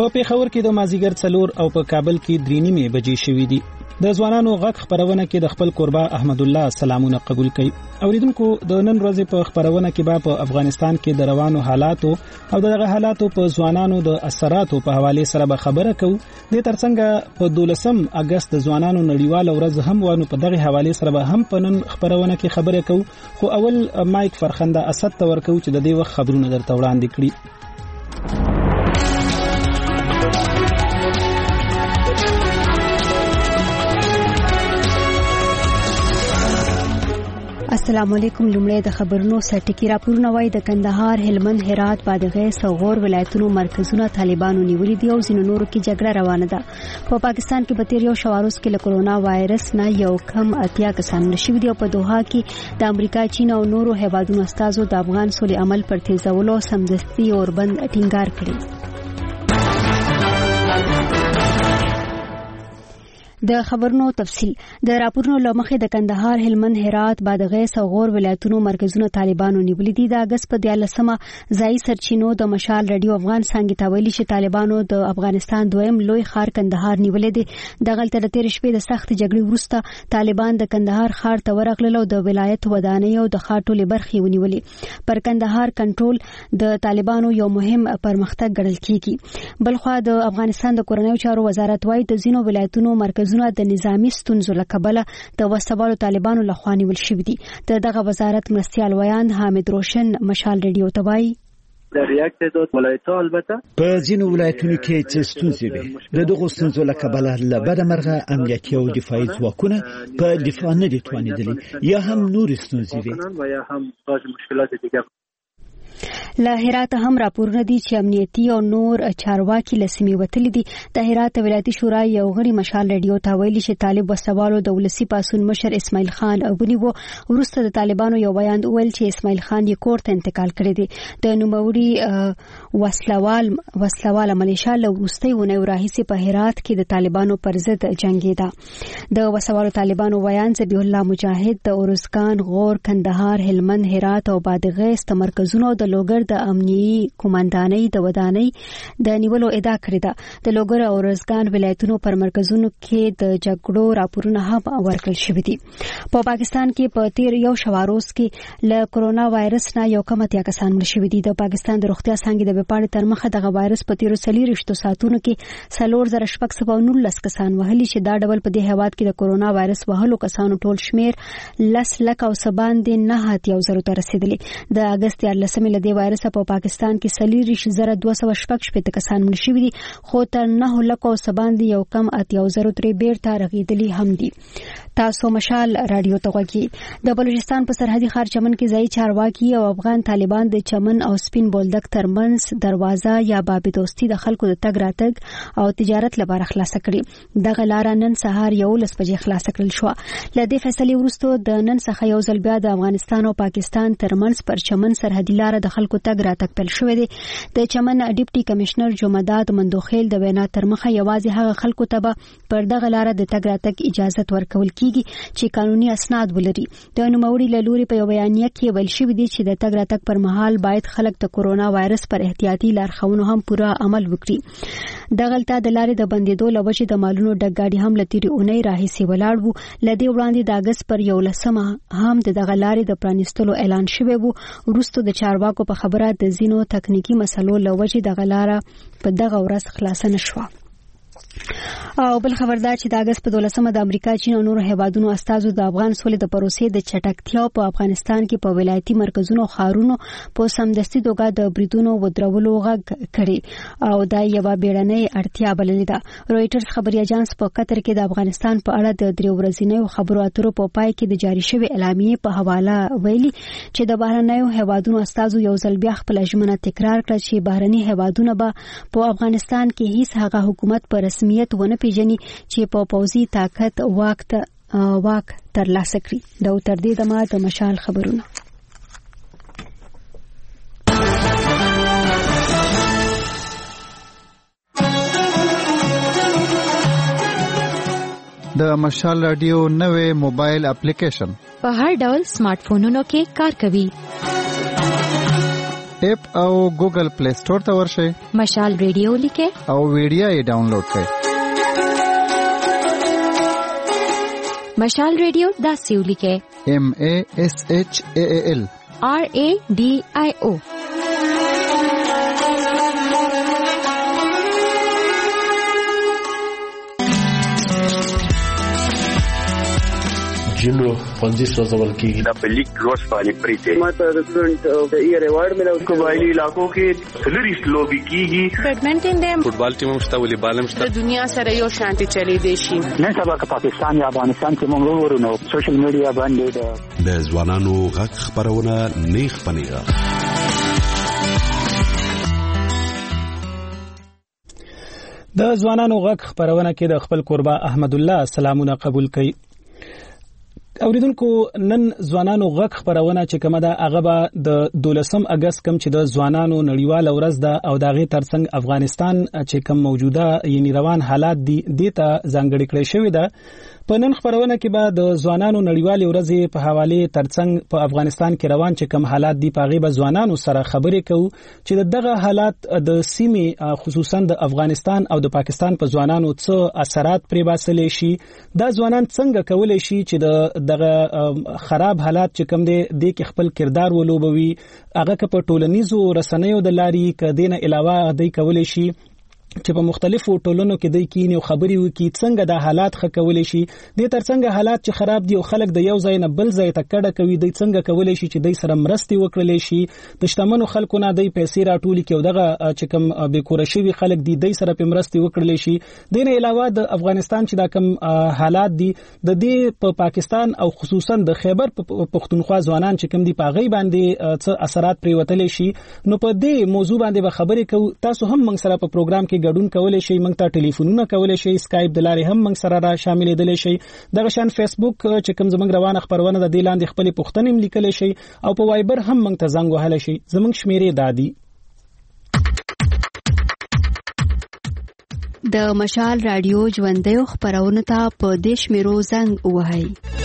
په پیښور کې د مازیګر 4 او په کابل کې 3:30 بجې شوې دي. د ځوانانو غږ خبرونه کې د خپل قربا احمد الله سلامونه قبول کړي. اوریدونکو د نن ورځې په خبرونه کې په افغانستان کې د روانو حالاتو او دغه حالاتو په ځوانانو د اثراتو په حواله سره به خبره کوو. د ترڅنګ په 12 اگست د ځوانانو نړیواله ورځ هم ونه په دغه حواله سره به هم په نن خبرونه کې خبره کوو. خو اول مایک فرخنده اسد ته ورکو چې د دې وخت خبرونه درته وړاندې کړي. السلام علیکم. لومړی د خبرونو سرټکی راپورونه وای د کندهار، هلمند، هرات، بادغیس او غور ولایتونو مرکزونه طالبانو نیولې دي او ځینو نورو کې جګړه روانه ده. په پاکستان کې په تیر یو شواروز کې له کرونا وایرس نه یو کم 80 کسان نشوي دي او په دوحه کې د امریکا، چین او نورو هیوادونو استازو د افغان صلح عمل پر تیزولو سمدستي اوربند ټینګار کړی. د خبرونو تفصیل. د راپورونو لمخې د کندهار، هلمند، هرات، بادغیس او غور ولایتونو مرکزونه طالبانو نیولې دي. د اگست په 13 ځای سرچینو د مشال رادیو افغان څنګه تاویلی چې طالبانو د افغانستان دویم لوی ښار کندهار نیولې دي. د غلطه د تیر شپې د سخت جګړې وروسته طالبان د کندهار ښار ته ورغلل او د ولایت ودانۍ او د ښار ټولې برخې ونیولې. پر کندهار کنټرول د طالبانو یو مهم پرمختګ ګڼل کیږي. بلخوا د افغانستان د کورنیو چارو وزارت وايي د ځینو ولایتونو مرکزونه د نظامی ستونزو له کبله د وسوالو طالبانو لخوا نیول شوي دي. دغه وزارت مرستیال ویان حامد روشن مشال رادیو ته وایي در یک تعداد ولایت‌ها البته په ځینو ولایتونو کې چې ستونزې وي د دغو ستونزو له کبله له بده مرغه امنیتي او دفاعي ځواکونه په دفاع نه دي توانېدلي یا هم نور ستونزې وي و یا هم مشکلات دیگه. له هرات هم راپورونه دي چې امنیتي او نور چارواکي له سیمې وتلي دي. د هرات ولایتي شورا یو غړي مشال رادیو ته ویلي چې طالب وسوالو د ولسی پاسون مشر اسماعیل خان ونیو. وروسته د طالبانو یو بیان ویل چې اسماعیل خان یې کور ته انتقال کړی دی. د نوموړي وسلوال ملیشیا له وروستۍ ونې راهیسې په هرات کې د طالبانو پر ضد جنګیده. د وسوالو طالبانو بیان ذبیح الله مجاهد د اورزګان، غور، کندهار، هلمند، هرات او بادغیس تمرکزونو د لوګر د امنیي قومندانۍ د ودانۍ د نیولو ادعا کړې ده. د لوګر او ارزګان ولایتونو پر مرکزونو کې د جګړو راپورونه هم ورکړل شوي دي. په پاکستان کې په تیر یو شواروز کې له کرونا وایرس نه یو کم 80 کسان مړ شوي دي. د پاکستان د روغتیا څانګې د وپاړې تر مخه دغه وایرس په تیر 40 ساعتونو کې 4619 کسان وهلي چې دا ډول په دې هیواد کې د کرونا وایرس وهلو کسانو ټول شمیر 10,990 ته رسیدلی. د اگست 14 له دې وایرس په پاکستان کې 42,216 کسان مړ شوي دي خو تر 9,000 یو کم 80 ترې بیرته رغیدلی هم دي. تاسو مشال رادیو ته غوږی. د بلوچستان په سرحدي ښار چمن کې ځای چارواکي او افغان طالبان د چمن او سپین بولدک ترمنځ دروازه یا باب دوستي د خلکو د تګ راتګ او تجارت لپاره خلاص کړي. دغه لار نن سهار 11 بجې خلاص کړل شو. له دې فیصلې وروسته د نن څخه یو ځل بیا د افغانستان او پاکستان ترمنځ پر چمن سرحدي لار د خلکو تګ راتګ پیل شوی دی. د چمن ډیپټي کمشنر جمعداد مندوخیل د وینا تر مخه یوازې هغه خلکو ته پر دغه لار د تګ راتګ اجازه ورکول کیږي چې قانوني اسناد ولري. د نوموړي له لوري په یو بیانیه کې ویل شوی دی چې د تګ راتګ پر مهال باید خلک د کورونا وایرس پر احتیاطي لارښوونو هم پوره عمل وکړي. دغلته د لارې د بندیدو له وجې د مالونو ډګاډي هم له تیرې اونۍ راهیسې ولاړ وو. له دې وړاندې د اګست پر 11 هم دغه لارې د پرانیستلو اعلان شوی وو. وروسته د چارواکو په خبره د ځینو تکنیکی مسلو له وجې دغه لاره په دغه ورځ خلاصه نشوه. او بل خبردار چې د اگست په 12 د امریکا، چین او نورو هیوادونو استازو د افغان سولې د پروسې د چټکتیا په افغانستان کې په ولایتي مرکزونو خارونو په سمدستي توګه د بریدونو ودرولو غږ کړي او دا یو بیړنۍ اړتیا بللې ده. رويټرز خبري اژانس په قطر کې د افغانستان په اړه د 3 ورځې خبرو اترو په پای کې د جاری شوی اعلامیې په حواله ویلي چې د بهرنیو هیوادونو استازو یو ځل بیا خپل ژمنه تکرار کړه چې بهرني هیوادونه به په افغانستان کې هیڅ هغه حکومت په رسمیت ونه پیژني چې په پوځي طاقت واک ترلاسه کړي. دا تر دې دمه د مشال خبرونه. د مشال رادیو نوې موبایل اپلیکیشن په هر ډول سمارټ فونونو کې کار کوي. اپ او ګوګل پلی سٹور ته ورشئ. مشال ریډیو لیکه او ویډیو یې ډاونلوډ کړئ. مشال ریډیو دا سیو لیکه MASHAAL RADIO. جنو خوندې سوزول کېږي دا په لیک روز باندې پریته ماته د سټوډنټ د ایئر ایوارډ ملو قبایلی علاقو کې سلریس لوبي کیږي بیډمنټن دی فوټبال ټیم مشته والیبال مشته د دنیا سره یو شانتي چلی دی شي نن سبا که پاکستان یا افغانستان کې موږ ورونو سوشل میډیا باندې د ځوانانو غږ خبرونه نیخ پنیغه. د ځوانانو غږ خبرونه کې د خپل قربا احمد الله سلامونه قبول کړي. اوریدونکو نن ځوانانو غږ خبرونه چې کومه ده هغه به د 12 اگست کم چې د ځوانانو نړیوال ورځ ده او دغه ترڅنګ افغانستان چې کوم موجوده یعنی روان حالات دي دته ځانګړي کړی شوی ده. په نن خبرونه کې به د ځوانانو نړیوال ورځ په حواله ترڅنګ په افغانستان کې روان چې کوم حالات دي په غیبه ځوانانو سره خبرې کوو چې دغه حالات د سیمې خصوصا د افغانستان او د پاکستان په ځوانانو څه اثرات پرې باسلې شي. دا ځوانان څنګه کولای شي چې دغه خراب حالات چې کوم دي د خپل کردار ولوبوي هغه په ټولنیزو رسنیو د لاري کدينه علاوه د کولای شي چې په مختلفو ټولنو کې د کینې او خبري وکي څنګه د حالات خکولې شي د ترڅنګ حالات چې خراب دي او خلک د یو ځای نه بل ځای ته کډه کوي د څنګه کولې شي چې د سره مرستي وکړلې شي د شتمنو خلکو نه د پیسې راټولې کې او دغه چې کوم بیکوره شوی خلک دي د سره په مرستي وکړلې شي. د نه علاوه د افغانستان چې دا کوم حالات دي د دې په پاکستان او خصوصا د خیبر پختونخوا ځوانان چې کوم دي په غي باندې څه اثرات پریوتلې شي. نو په دې موضوع باندې به خبرې کوو. تاسو هم موږ سره په پروګرام کې ګډون کولای شئ. موږ ته ټلیفونونه کولای شئ. اسکایپ د لارې هم موږ سره را شامل دي شئ. دغه شان فیسبوک چې کوم زموږ روانه خبرونه د دلاندې خپل پښتنیم لیکل شي او په وایبر هم موږ ته زنګ وهل شي. زموږ شمیرې دادي د مشال رادیو ژوندۍ خبرونه ته په دیش میرو زنګ وهاي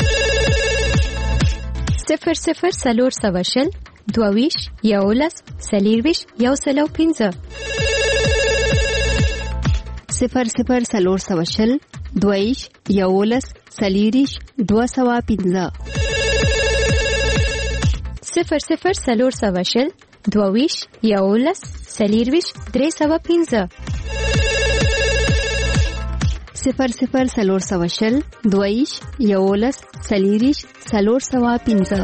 00 سواشل 22 یولس سلیرویش یو سلو 15 00 سلور سواشل 22 یولس سلیریش 215 00 سلور سواشل 22 یولس سلیرویش 315 00 سلور سواشل 22 یولس سلیریش 315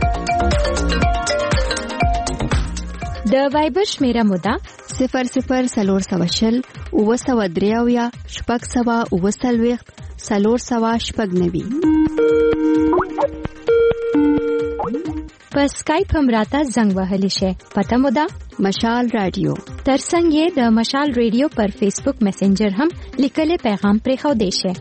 د وایبر شمیره مودا 00 سلور سواشل 903 شپږ سوا 9 سلور سوا شپږ نوي په اسکایپ هم راته زنګ وهلی شي. پته مو ده مشال رادیو. ترڅنګ یې د مشال ریډیو پر فیسبوک میسنجر هم لیکلي پیغام پرې خو دی شي.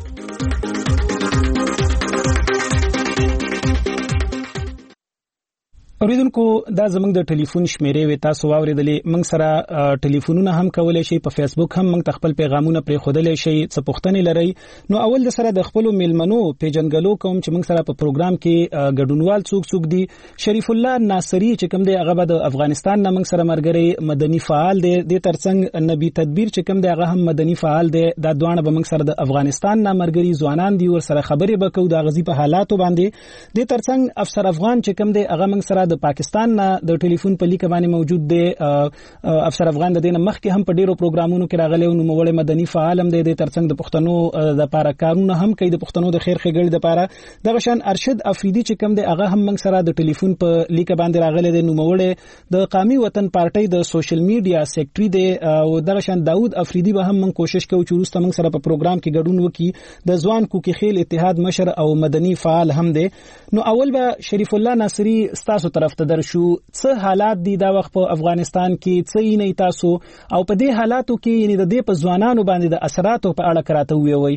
اوریدونکو دا زموږ د ټلیفون شمیرې و تاسو واوریدلې. موږ سره ټلیفونونه هم کولای شي. په فیسبوک هم موږ خپل پیغامونه پرې خودلې شي. څه پوښتنې لري نو اول د سره د خپل میلمنو پیجنګلو کوم چې موږ سره په پروګرام کې ګډونوال څوک دي. شریف الله ناصری چې کوم دی هغه د افغانستان نه موږ سره مرګري مدني فعال دی. د ترڅنګ نبی تدبیر چې کوم دی هغه هم مدني فعال دی. دا دوه به موږ سره د افغانستان نه مرګري ځوانان دي ور سره خبرې وکړو د غزي په حالاتو باندې. د ترڅنګ افسر افغان چې کوم دی هغه موږ سره د پاکستان نه د ټلیفون په لیک باندې موجود دی. افسر افغان د دینه مخکې هم په ډیرو پروګرامونو کې راغلی او نو موږ مدني فعال هم دی. د ترڅنګ د پښتنو د لپاره کارونه هم کوي. د پښتنو د خیر ښېګړې لپاره د غشن ارشد افریدي چې کوم دی هغه هم موږ سره د ټلیفون په لیک باندې راغلی دی. نو موږ د قومي وطن پارټي د سوشل میډیا سیکریټري دی او د غشن داوود افریدي به هم موږ کوشش کوو چې وروسته موږ سره په پروګرام کې ګډون وکړي. د ځوان کوکي خیل اتحاد مشر او مدني فعال هم دی. نو اول به شریف الله ناصری ستاسو طرف ته درشو. څه حالات دي دا وخت په افغانستان کې څه نه تاسو او په دې حالاتو کې یعنی د دې په ځوانانو باندې د اثراتو په اړه کراته وی.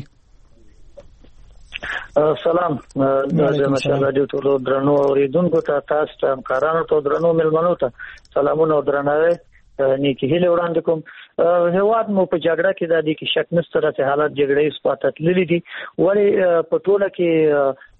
سلام د مشال رادیو ټول درنو اوریدونکو ته تاسو ته همکارانو ته درنو ملمنو ته سلامونه او درناوی نیکی هیله وړاندې کوم. هواد مو په جګړه کې د دې کې شک نشته چې حالات جګړې سپاتت لري دي ولی په ټوله کې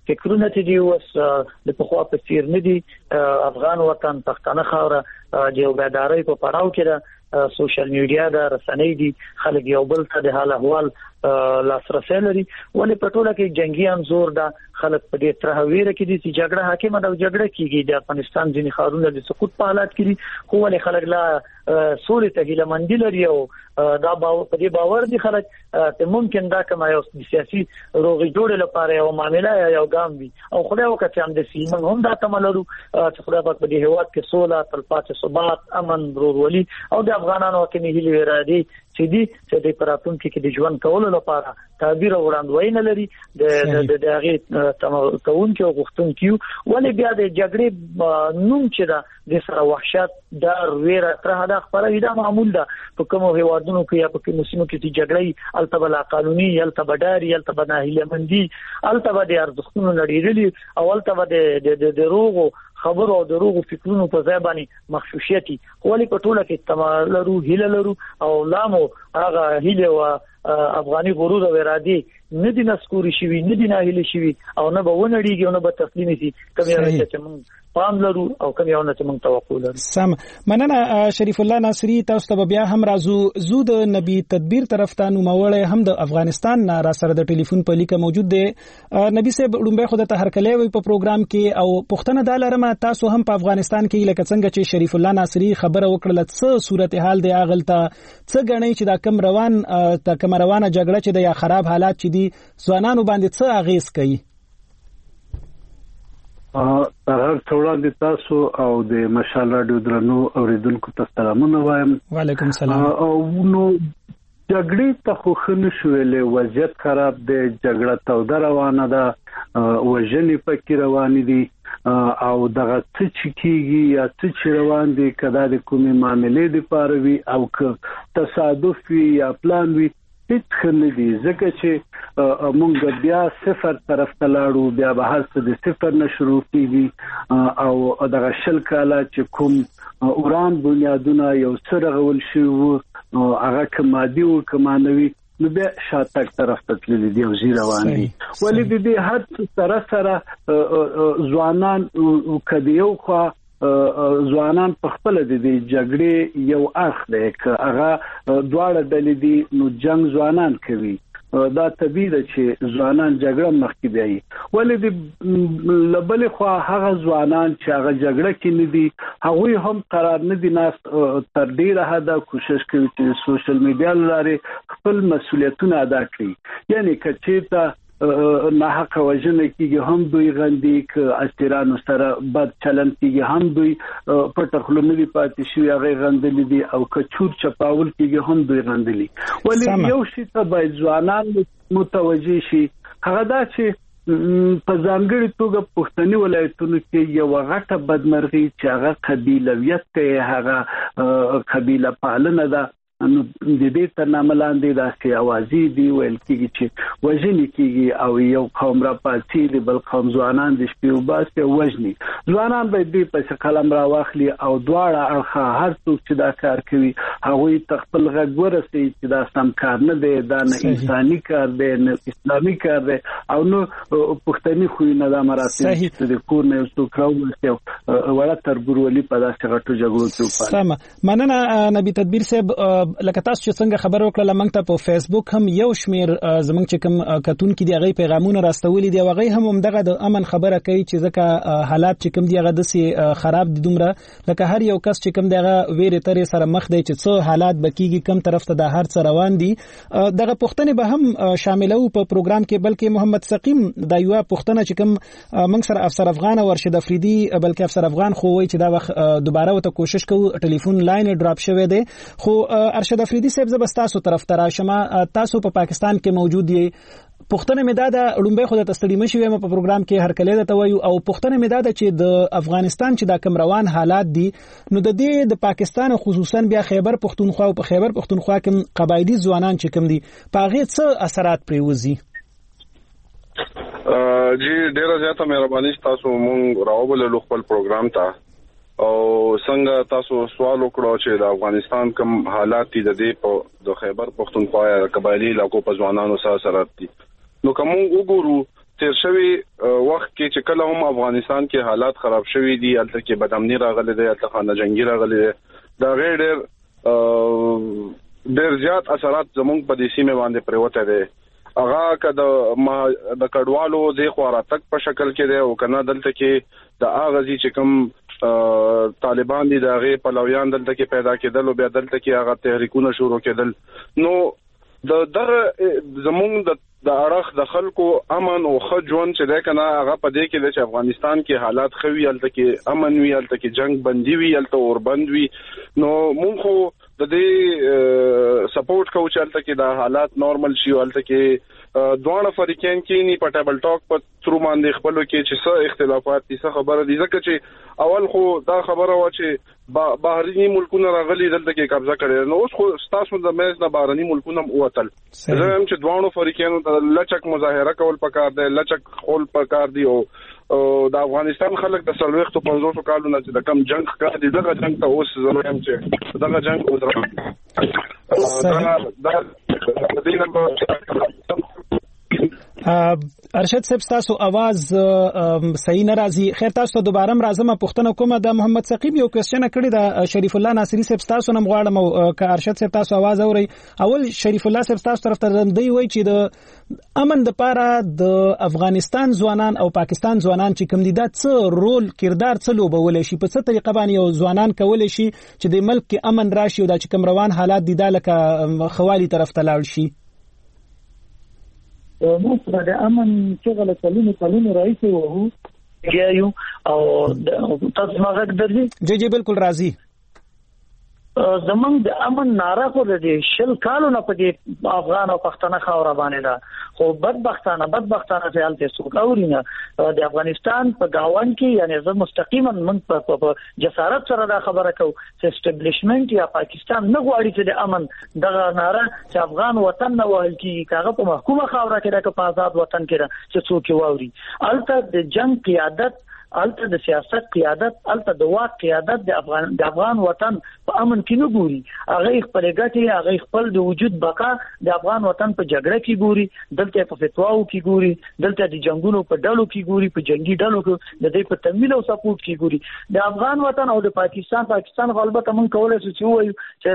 فکرونه دي اوس د پخوا په څیر نه دي. افغان وطن پښتانه خاوره د یو بیداری په پړاو کې ده. سوشل میډیا د رسنۍ دي، خلک یو بل ته د حال احوال لاسرسي لري. ولې په ټوله کې جنگي انزور ده، خلک په دې تر هویره کې دي چې جګړه حاکمه ده او جګړه کیږي. د افغانستان ځینې ښارونه د سقوط په حالات کې دي، خو ولې خلک لا سولې ته هیله مندي لري او دا په دې باور دي خلک ته ممکن دا کوم یو سیاسي روغې جوړې لپاره یو معاملې یو ګام وي او خدای وکړي چې هم د سیمه هم دا تملرو چې خدای په دې هیواد کې سوله، تلپاتې ثبات، امن، ورورولي او د افغانانو کې نه هیلې ورادي چې دي چې د پراتونکو کې د ژوند کولو لپاره تعبیر وړاندوینه لري د هغه تمون کې او غوښتونکو. ولې بیا د جګړې نوم چې دا د سره وحشت دا ویره تر هدا خبره دا معمول ده په کومو هیوادونو کې یا په کومو سیمو کې چې جګړې التبلا قانوني التبا داري التبا ناهیله مندي التبا د ارزښتونو لري او التبا د دروغو خبرو او دروغو فکرونو په ځای باندې مخشوشیتي. ولې په ټوله کې تملرو هیله لرو او لامو هغه هیله او افغاني غرور او اراده نه دي نسکوري شوی، نه دي ناهیله شوی او نه به ونړيږي او نه به تسلیم شي. کوم یو چې موږ پام لرو او کوم یو نه چې موږ توقع لرو. سم مننه شریف الله ناصری. تاسو ته بیا هم راځو. زو د نبی تدبیر طرف ته نوموړی هم د افغانستان نه را سره د ټلیفون په لیکه موجود دی. نبی صاحب لومبه خو د هرکلی وي په پروګرام کې او پښتنه د لرمه تاسو هم په افغانستان کې لکه څنګه چې شریف الله ناصری خبره وکړه څه صورتحال دی اغلته څه غنی چې دا کم روانه جګړه چې د یا خراب حالات چې دي ځوانانو باندې څه اغیز کوي؟ هر څوړه د تاسو او د مشال رادیو درنو اوریدونکو ته سلامونه وایم. وعلیکم السلام. او نو جګړې ته خو خنه شوې، وضعیت خراب دی، جګړه توده روانه ده، وژنې پکې روان دي او دغه څه چې کیږي یا څه چې روان دي کدا د کومې معاملې د پاروي او که تصادف وي یا پلان وي هیڅ خنه دي. ځکه چې مونږ بیا صفر طرف ته لاړو، بیا به هر څه د صفر نه شروع کیږي او دغه شل کاله چې کوم اوران بنیادونه یو څه رغول شي هغه کمادي او کمانوي نو بیا شاتک طرف ته تللی دی او زی روان دي. ولې د دې هر سره ځوانان کدیو خو ځوانان په خپل د جګړې یو اخ دی که هغه دواړه ډلې دي نو جنگ ځوانان کوي. دا طبيعي ده چې ځوانان جګړه مخکې بیاي. ولې د لبل خو هغه ځوانان چې هغه جګړه کې نه دي هغه هم قرار نه دي ناس تر ډیره حد کوشش کوي چې سوشل میډیا لاره خپل مسؤلیتونه ادا کړي. یعنی کچېتا نه حق وجنه کیږي هم دوی غندي ک اسیرانو سره بد چلن کیږي هم دوی پټ خلونه دي پاتې شي هغه غندلي دي او کچور چپاول کیږي هم دوی غندلي. ولې یو شی ته باید ځوانان متوجي شي هغه دا چې په ځانګړي توګه پښتني ولایتونو کې یو غټه بدمرغي چې هغه قبیلویت ته هغه قبیله پالنه ده نو د دې تر نامه لاندې داسې اوازې دی ویل کېږي چې وژنې کېږي او یو قوم را پاتې دی بل قوم ځوانان د شپې وباسي او وژني. ځوانان باید دې پسې قلم را واخلي او دواړه اړخه هر څوک چې دا کار کوي هغوی ته خپل غږ ورسوي چې دا سم کار نه دی، دا نه انساني کار دی نه اسلامي کار دی او نو پښتني خوینه دا مراسم چې د کور نه یو څوک راوباسي وړه تربورولي په داسې غټو جګړو کې وپالي. سمه مننه نبی تدبیر صاحب. لکه تاسو چې څنګه خبر وکړه لمنګ ته په فیسبوک هم یو شمیر زمنګ چې کوم کتون کې دی هغه پیغامونه راستولي دی هغه هم دغه د امن خبره کوي چې ځکه حالات چې کوم دی هغه د خراب دي دومره لکه هر یو کس چې کوم دی هغه ویره ترې سره مخ دی چې څه حالات بکیږي کوم طرف ته د هر څه روان دي. دغه پښتنه به هم شاملو په پروګرام کې بلکې محمد سقیم د یو پښتنه چې کوم موږ سره افسر افغان او ارشد افریدي بلکې افسر افغان خو وایي چې دا وخت دوباره وته کوشش کوو ټلیفون لاین ډراپ شوی دی. خو ارشد افریدي صاحب زبستاسو طرف ته راشم. تاسو په پاکستان کې موجود یې. پښتنه مداده لومبه خو د تستړي مشي په پروګرام کې هر کله د توي او پښتنه مداده چې د افغانستان چې دا کم روان حالات دي نو د دې د پاکستان خصوصا بیا خیبر پښتونخوا او په خیبر پښتونخوا کې قبایلی ځوانان چې کم دي په هغه څه اثرات پریوزي؟ جی ډیره زیاته مهرباني تاسو مونږ راوبل خپل پروګرام ته او څنګه تاسو سوال وکړو چې د افغانستان کوم حالات دي د دې په د خیبر پښتونخوا قبایلی علاقو په ځوانانو سره دي. نو کوم وګورو تیر شوی وخت کې چې کله هم افغانستان کې حالات خراب شوي دي الته کې بدامنی راغلي دي الته خانه جنگي راغلي دي دا غیر ډېر زیات اثرات زموږ په دې سیمه باندې پروته دي هغه کده د کډوالو د خواراتک په شکل کې دی او کنه دلته کې د اغازي چې کوم طالبان دي دغه پلویان دلته کې پیدا کېدل او بیا دلته کې هغه تحریکونه شروع کېدل نو د زموږ د اړخ د خلکو امن او خجون چې ده کنه هغه په دې کې چې افغانستان کې حالات خوي الته کې امن وی الته کې جنگ بندي وی الته اور بند وی نو مونږ خو د دې سپورټ کوو چې الته کې د حالات نارمل شي الته کې دوه فریقین کې ني په ټیبل ټاک په تر باندې خپلو کې چې څه اختلافات دي څه خبره دي ځکه چې اول خو دا خبره و چې بهرني ملکونه راغلي دلته کې قبضه کړي نو اوس خو تاسو د مېز نه بهرني ملکونه ووتل زم چې دوه فریقینو لچک مظاهره کول پکار دی لچک خول پکار دی او د افغانستان خلک د 350 کالو نه د کم جنگ کړي دغه جنگ ته اوس زموږ چې دغه جنگ ودرو ارشد صاحب تاسو आवाज صحیح ناراضي خیر تاسو دوباره راځم پښتنه کومه د محمد ثقيب یو کوېسچن کړی د شریف الله ناصری صاحب تاسو نم غواړم ک ارشد صاحب تاسو आवाज اوري اول شریف الله صاحب تاسو طرف ته دی وای چې د امن د پاره د افغانستان ځوانان او پاکستان ځوانان چې کوم دي د څه رول کردار څه لوبول شي په څه طریقه باندې یو ځوانان کول شي چې د ملک کې امن راشي او د چې کوم روان حالات دي د لکه خوالي طرف ته لاړ شي نو د امن چې غلطونه کلونه راځي وو یو او تاسو ما غږ درځي جی بالکل راځي زمونږ د امن ناره خو د شل کالو نه په افغان او پښتنه خاور باندې دا خو بدبختانه چې حالت سوکاوري نه د افغانستان په گاوان کې یعنی زه مستقیما من په جسارت سره دا خبره کوم چې اسټابلیشمنت یا پاکستان نه غواړي چې د امن دغه ناره چې افغان وطن نه وهل کی کاغه په محکومه خاور کې د آزاد وطن کې چې څوک واوري الته د جنگ قیادت الته د سیاست قیادت الته د واک قیادت د افغان وطن په امن کې نه ګوري هغه خپل ګټي هغه خپل د وجود بقا د افغان وطن په جګړه کې ګوري دلته په فتواو کې ګوري دلته د جنگونو په ډلو کې ګوري په جنگي ډلو کې د دې په تمویل او سپورټ کې ګوري د افغان وطن او د پاکستان غلبه موږ کولای شو چې وایو چې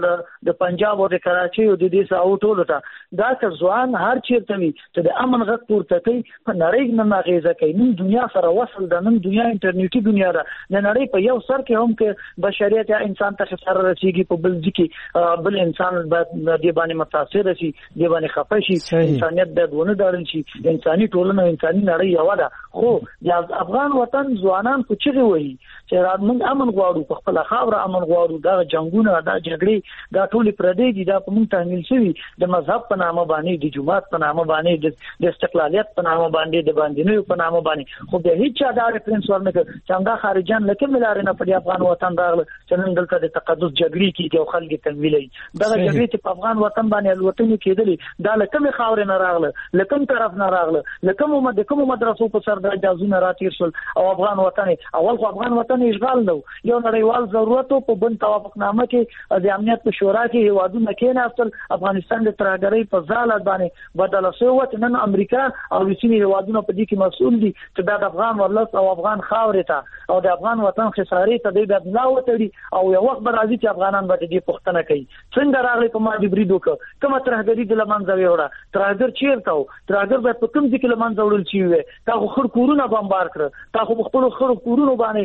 د پنجاب او د کراچي او د دې ساو ټولو ته دا ځوان هر چیرته وي چې د امن غږ پورته کوي په نړۍ نه ماغیزه کوي نن دنیا سره وصل د نن دنیا انټرنیټي دنیا ده د نړۍ په یو سر کې هم کې بشریت یا انسان ته خطر رسیږي په بل ځکه بل انسان د باندې متاثر شي د باندې خفه شي انسانيت د ونه دارل شي انساني ټولنه انساني نړۍ یو ده خو د افغان وطن ځوانان په چیرې وایي چې موږ امن غواړو په خپل خاور امن غواړو دا جنگونه دا جګړې دا ټول پردي دي دا په موږ تحمیل شوی د مذهب په نامه باندې د جماعت په نامه باندې د استقلالیت په نامه باندې د باندې په نامه باندې خو به هیڅ دا ریفرنس ورنکړ چې څنګه خارجان لکه ملاره نه په افغان وطن راغله چې نن دلته د تقدس جګړې کې او خلک تمویلي دا جګړې چې په افغان وطن باندې الوتنې کېدلې دا لکه خاور نه راغله لکه طرف نه راغله لکه د کوم مدرسو په سر د اجازه راتیر شول او افغان وطن اول خو افغان وطن اشغال نو یو نړیوال ضرورت په بن توافقنامه کې د امنیت په شورا کې هوادونه کې نه اصل افغانستان د ترهګرۍ په ځاله باندې بدل شو نن امریکا او روسي هوادونه په دې کې مسؤل دي چې د افغان ولس او افغان خاورې ته او د افغان وطن خسارې ته د بدلا وتړي او یو وخت به راځي چې افغانان به دې پښتنه کوي څنګه راغلي په ما دې بریدو کومه ترهګرۍ د لمنځه وړه ترهګر چیرته و ترهګر به په کوم ځکه لمنځه وړل شي وي تا خو کورونه بمبار کړ تا خو خپل کورونه باندې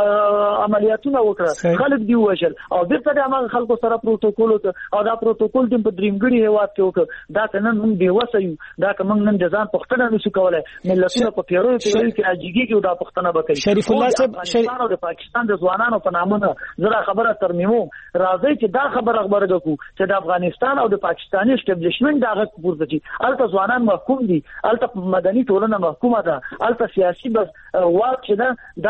عملیاتونه وکړه خلک دی وشل او بیرته د هغه خلکو سره پروتوکول او دا پروتوکول د درېمګړي هواد کې وکړه دا نن موږ دی وسایو دا کوم نن د ځان پښتنه نشو کولای ملتونه په پیرو کې راځيږي چې دا پښتنه وکړي شریف الله صاحب او د پاکستان د ځوانانو په نامونه زړه خبره ترمیمو راځي چې دا خبره وکړو چې د افغانستان او د پاکستاني اسټابلیشمنت دغه پورته دي الته ځوانان محکوم دي الته مدني ټولنه محکومه ده الته سیاسي بس واک چې دا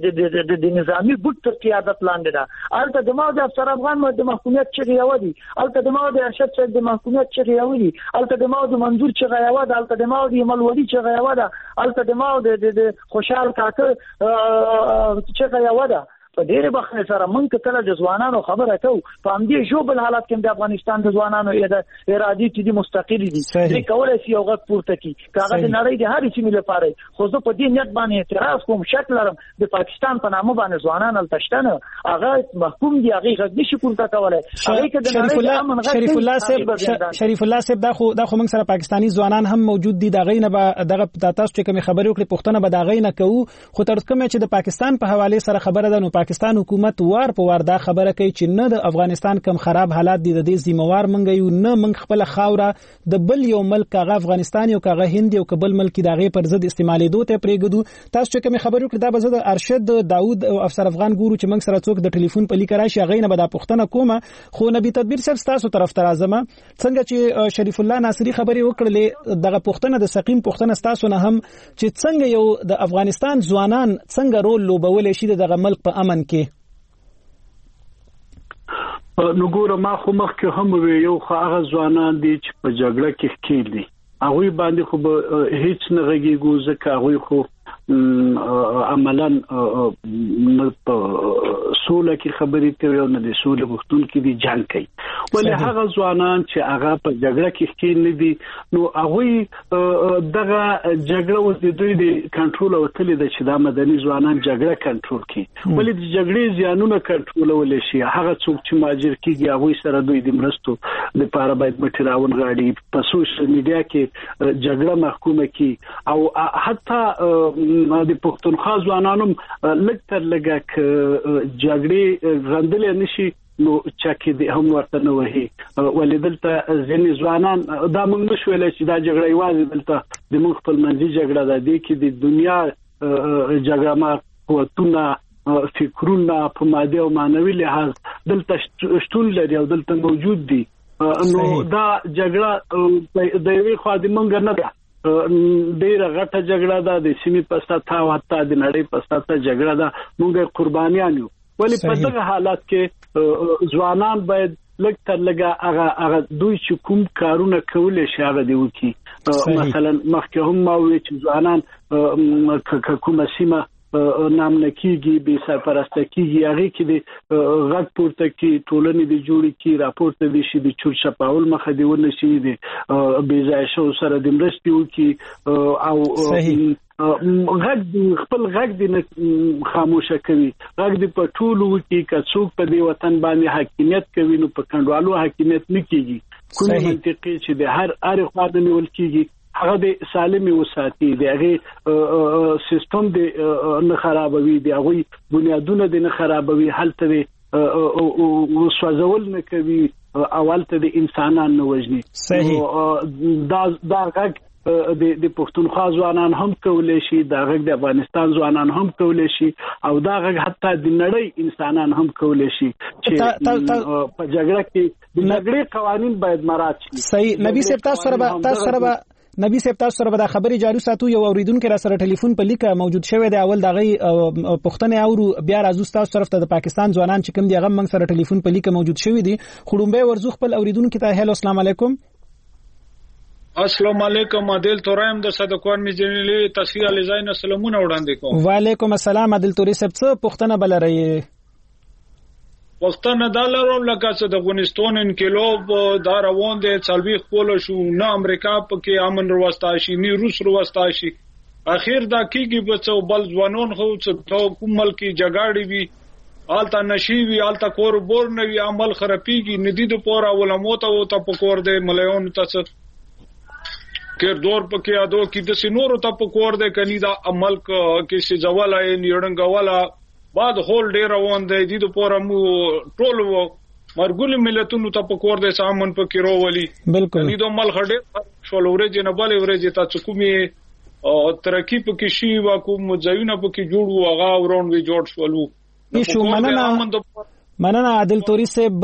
د نظامی ګډ تر قیادت لاندې ده الته د ماده افسر افغان د محکومیت چې یاودي الته د ماده ارشد چې د محکومیت چې یاودي الته د ماده منظور چې یاوده الته د ماده ملوړي چې یاوده الته د ماده د خوشحال کاکه چې یاوده په ډېر بخنه سره مونږ کله د ځوانانو خبره کوو په همدې ژوبل حالات کې د افغانستان د ځوانانو ارادي چې مستقل دي چې کولای شي یو غږ پورته کی کاغه د نړۍ د هر سیمې لپاره خو زه په دې نیت باندې اعتراض کوم شک لرم د پاکستان په نامه باندې ځوانان التشتنه هغه محکوم دي هغه غږ نشي پورته کولای شریف الله صاحب دا خو موږ سره پاکستانی ځوانان هم موجود دي دا غینه به دغه تاسو چې کوم خبرې وکړي پښتنه به دا غینه کوو خو تر کومه چې د پاکستان په حواله سره خبره ده نو پاکستان حکومت وار په وار دا خبره کوي چې نه د افغانستان کم خراب حالات دي د دې ذمہوار منګ یو نه منګ خپل خاوره د بل یو ملک هغه افغانستان یو هغه هند یو قبل ملک دغه پر ضد استعمالېدو ته پرېګدو تاسو چې کوم خبرې وکړي دا به زه د ارشد داوود او افسر افغان ګورو چې موږ سره څوک د ټلیفون په لیک راشي غینه به دا پښتنه کومه خو نبی تدبیر صاحب تاسو طرف ته راځم څنګه چې شریف الله ناصری خبرې وکړلې دغه پښتنه د سقیم پښتنه تاسو نه هم چې څنګه یو د افغانستان ځوانان څنګه رول لوبول شي دغه ملک په امن کې نو ګوره ما خو مخکې هم یو خو هغه ځوانان دي چې په جګړه کې ښکیل دي هغوی باندې خو هیڅ نه غږیږو ځکه هغوی خو عملاً په سوله کې خبرې کوي او نه د سوله غوښتونکي دي جنګ کوي ولې هغه ځوانان چې هغه په جګړه کې ښکیل نه دي نو هغوی دغه جګړه اوس د دوی د کنټرول وتلې ده چې دا مدني ځوانان جګړه کنټرول کړي ولې د جګړې زیانونه کنټرولولی شي هغه څوک چې مهاجر کېږي هغوی سره دوی د مرستو لپاره باید مټې راونغاړي په سوشل میډیا کې جګړه محکومه کړي او حتی د پښتونخوا ځوانانو لږ تر لږه جګړې غندلې نشي نو چاکي دي هم ورته نه وهي ولې دلته ځینې ځوانان دا موږ نشو ویلی چې دا جګړه یوازې دلته د موږ خپل منځي جګړه ده دې کې د دنیا جګړه مار قوتونه فکرونه په مادي او معنوي لحاظ دلته شتون لري او دلته موجود دي نو دا جګړه د یوې خوا د موږ نه ده ډیره غټه جګړه ده د سیمې په سطح او حتی د نړۍ په سطح جګړه ده موږ قربانیان یو ولې په دغه حالات کې ځوانان باید لږ تر لږه هغه دوی چې کوم کارونه کولی شي هغه دی وکړي مثلا مخکې هم ما وویل چې ځوانان کومه سیمه نام نکیږي به سرپرسته کیږي هغه کې د غږ پورته کې ټولنې د جوړې کې راپورته دي شي د چور شپاول مخه دی ونشي دي به ځای شو سره د مرستې وکي او غږ خپل غږ د خاموشه کوي غږ د په ټولو وکي که څوک په دې وطن باندې حاکمیت کوي نو په کندوالو حاکمیت نه کیږي کوم منطقي چې د هر خوا د نیول کیږي هغه د سالمي وساتي د هغه سیستم د نه خرابوي د هغه بنیادونه د نه خرابوي حالت او سوځول نه کوي اولته د انسانان نه وژني دا غږ د پښتونخوا ځوانان هم کولای شي دا غږ د افغانستان ځوانان هم کولای شي او دا غږ حتی د نړۍ انسانان هم کولای شي چې په جګړه کې د جګړې قوانين باید مراعات شي صحیح نبی صاحب تاسو سره به دا خبري جارو ساتو یو اوریدونکو را سره ټلیفون په لیکه موجود شوی دی اول دغه پښتنه اورو بیا راځو تاسو طرف ته د پاکستان ځوانان چې کوم دی هغه موږ سره ټلیفون په لیکه موجود شوی دی خړومبه ورزو خپل اوریدونکو ته هلو السلام علیکم السلام علیکم عادل تورایم د صدقوان میجنلی تصفیه لزاین سلامونه وړاندې کوم وعلیکم السلام عادل توري صاحب څه پښتنه بلري وختونه دا لرم لکه چې د افغانستان انقلاب دا روان دي څلويخ پوله شو نه امریکا پکې امن وروستا شي نه روس وروستا شي اخر دا کیږي به څو بل ځوانون خو څه کوم ملکی جګړې وي آلته نشي وي آلته کور بور نه وي عمل خرابيږي ندی د پورا ولموت او ته پکور دي مليون ته کېر دور پکې ادو کې د سينورو ته پکور دي کني دا عمل کې سي ځواله نیړنګواله بعد هول ډیر روان دی د پورمو ټول مرګول ملتونو ته پکور دي سامان پکې روولي بالکل ني د مل خډه شولورې جن بل ورې ته چکومي ترقی پکې شي وا کوم ځایونه پکې جوړو هغه ورون وی جوړ شولو نشو مننه مننه عادل توري صاحب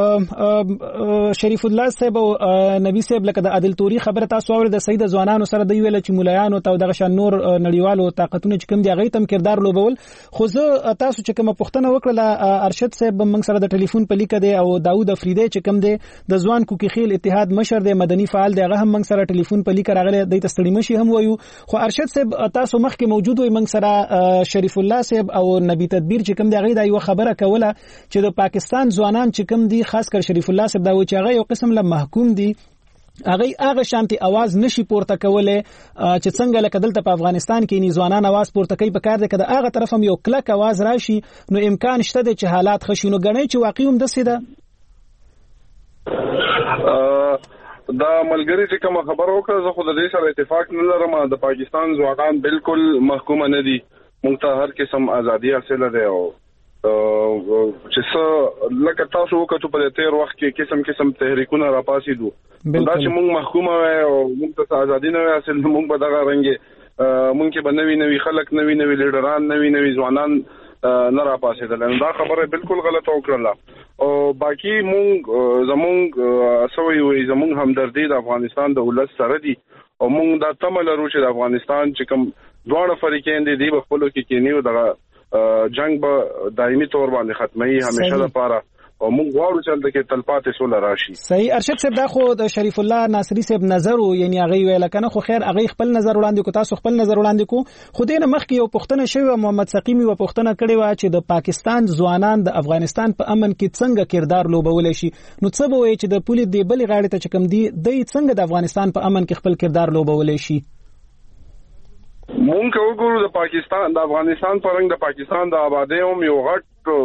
شریف الله صاحب او نبی صاحب لکه د عادل توري خبره تاسو اورئ د سید ځوانانو سره دی ویل چې مولایانو ته دغه شان نور نړیوالو طاقتونو چې کوم دی غي تم کردار لوبول خو زه تاسو چې کوم پښتنه وکړه ارشد صاحب موږ سره د ټلیفون په لیکه دی او داوود افریدی چې کوم دی د ځوان کوکی خیل اتحاد مشر دی مدني فعال دی هغه هم موږ سره ټلیفون په لیکه راغلی د تستړی مشي هم وایو خو ارشد صاحب تاسو مخکې موجود وي موږ سره شریف الله صاحب او نبی تدبیر چې کوم دی غي دا یو خبره کوله چې د پاکستان ځوانان چې کوم دي خاص کر شریف الله صاحب دا و چې هغه یو قسم له محکوم دي هغه شانتي आवाज نشي پورته کوله چې څنګه لکه دلته په افغانستان کې ني ځوانان आवाज پورته کوي په کار دي کده هغه طرف هم یو کلک आवाज راشي نو امکان شته چې حالات خشینو غنۍ چې واقعي هم د سیده دا ملګری چې کوم خبر وکړه زه خو د دې سره اتفاق نه لرم د پاکستان ځوانان بالکل محکوم نه دي موږ ته هر قسم ازادي حاصله ده او چې څه لکه تاسو وکړو په تیر وخت کې قسم تحریکونه راپاسې دو دا چې موږ محکومه او موږ ته ازادي نه حاصل موږ به دغه رنګ موږ کې بنوي خلک نوي لیډران نوي ځوانان نه راپاسېدل دا خبره بالکل غلطه وکړه او باقي موږ زموږ سوي زموږ همدردي د افغانستان د ولس سره دي او موږ دا تمه لرو چې د افغانستان چې کوم دوه فریقین دي په خپل کې کېنیو دغه جنگ به دایمي تور باندې ختمي همیشه لپاره او موږ غواړو چې دغه تلپاتې سول راشي. صحیح ارشد صاحب دا خو د شریف الله ناصری صاحب نظر یعنی هغه ویل کنه خو خیر هغه خپل نظر وړاندې کو تاسو خپل نظر وړاندې کو خو دینه مخکې یو پښتنه شوی محمد سقیمی و پښتنه کړي وا چې د پاکستان ځوانان د افغانستان په امن کې څنګه کردار لوبول شي نو څه به وایي چې د پولیس دی بل غاړه ته چکم دی د څنګه د افغانستان په امن کې خپل کردار لوبول شي مونږ وګورو د پاکستان د افغانستان پرنګ د پاکستان د آبادی هم یو غټ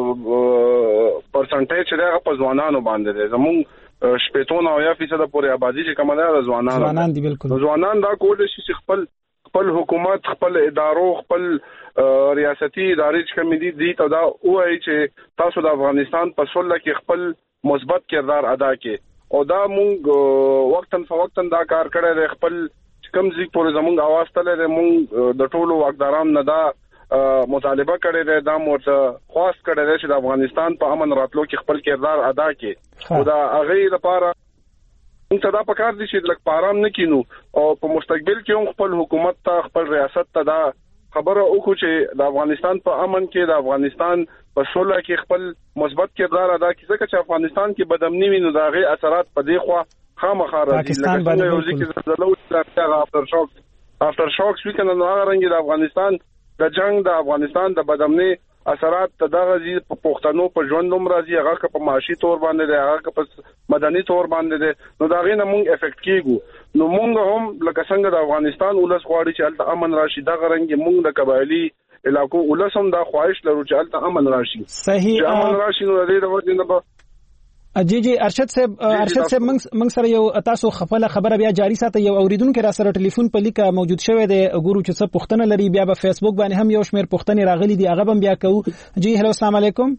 پرسنټیج دی په ځوانانو باندې دی زموږ شپېتون او 1% پورې آبادی چې کومه ده ځوانان دي بالکل ځوانان دا کول شي چې خپل حکومت خپل ادارو خپل ریاستي ادارې چې کوم دي ته دا وایي چې تاسو د افغانستان په سوله کې خپل مثبت کردار ادا کړئ او دا مونږ وقتن فوقتن دا کار کړی دی خپل کم زی پورې زمونږ आवाज تللی مونږ د ټولو واکداران نه دا مطالبه کړی دی دا مرته خواست کړی دی چې د افغانستان په امن راتلو کې خپل کردار ادا کړي او دا هغه لپاره موږ ته دا پکار دي چې لکه پارام نه کینو او په مستقبل کې هم خپل حکومت ته خپل ریاست ته دا خبره وکړو چې د افغانستان په امن کې د افغانستان په سوله کې خپل مثبت کردار ادا کړي ځکه چې افغانستان کې بدامني وي نو دا غي اثرات په دی خو خامخا راځي لکه یو ځکه زلو چې افټر شوکس ویکنه نو هغه رنګ د افغانستان د جنگ د افغانستان د بدامني اثرات دغه زی په پښتنو په ژوند نوم راځي هغه په معاشي تور باندې دی هغه په مدني تور باندې دی نو دا غي نه مونږ افیکټ کیږو نو مونږ هم لکه څنګه د افغانستان ولس غواړي چې الته امن راشي دغه رنګ مونږ د قبایلی علاقو ولس هم دا خواهش لرو چې الته امن راشي صحیح امن راشي نو د دې وجه نه جی ارشد صاحب منګ سره یو تاسو خبره بیا جاری ساتي یو اوریدونکو را سره ټلیفون په لیکه موجود شوی دی ګورو چې څه پښتنه لري بیا په فیسبوک باندې هم یو شمیر پښتني راغلي دي هغه هم بیا کوو جی هلو السلام علیکم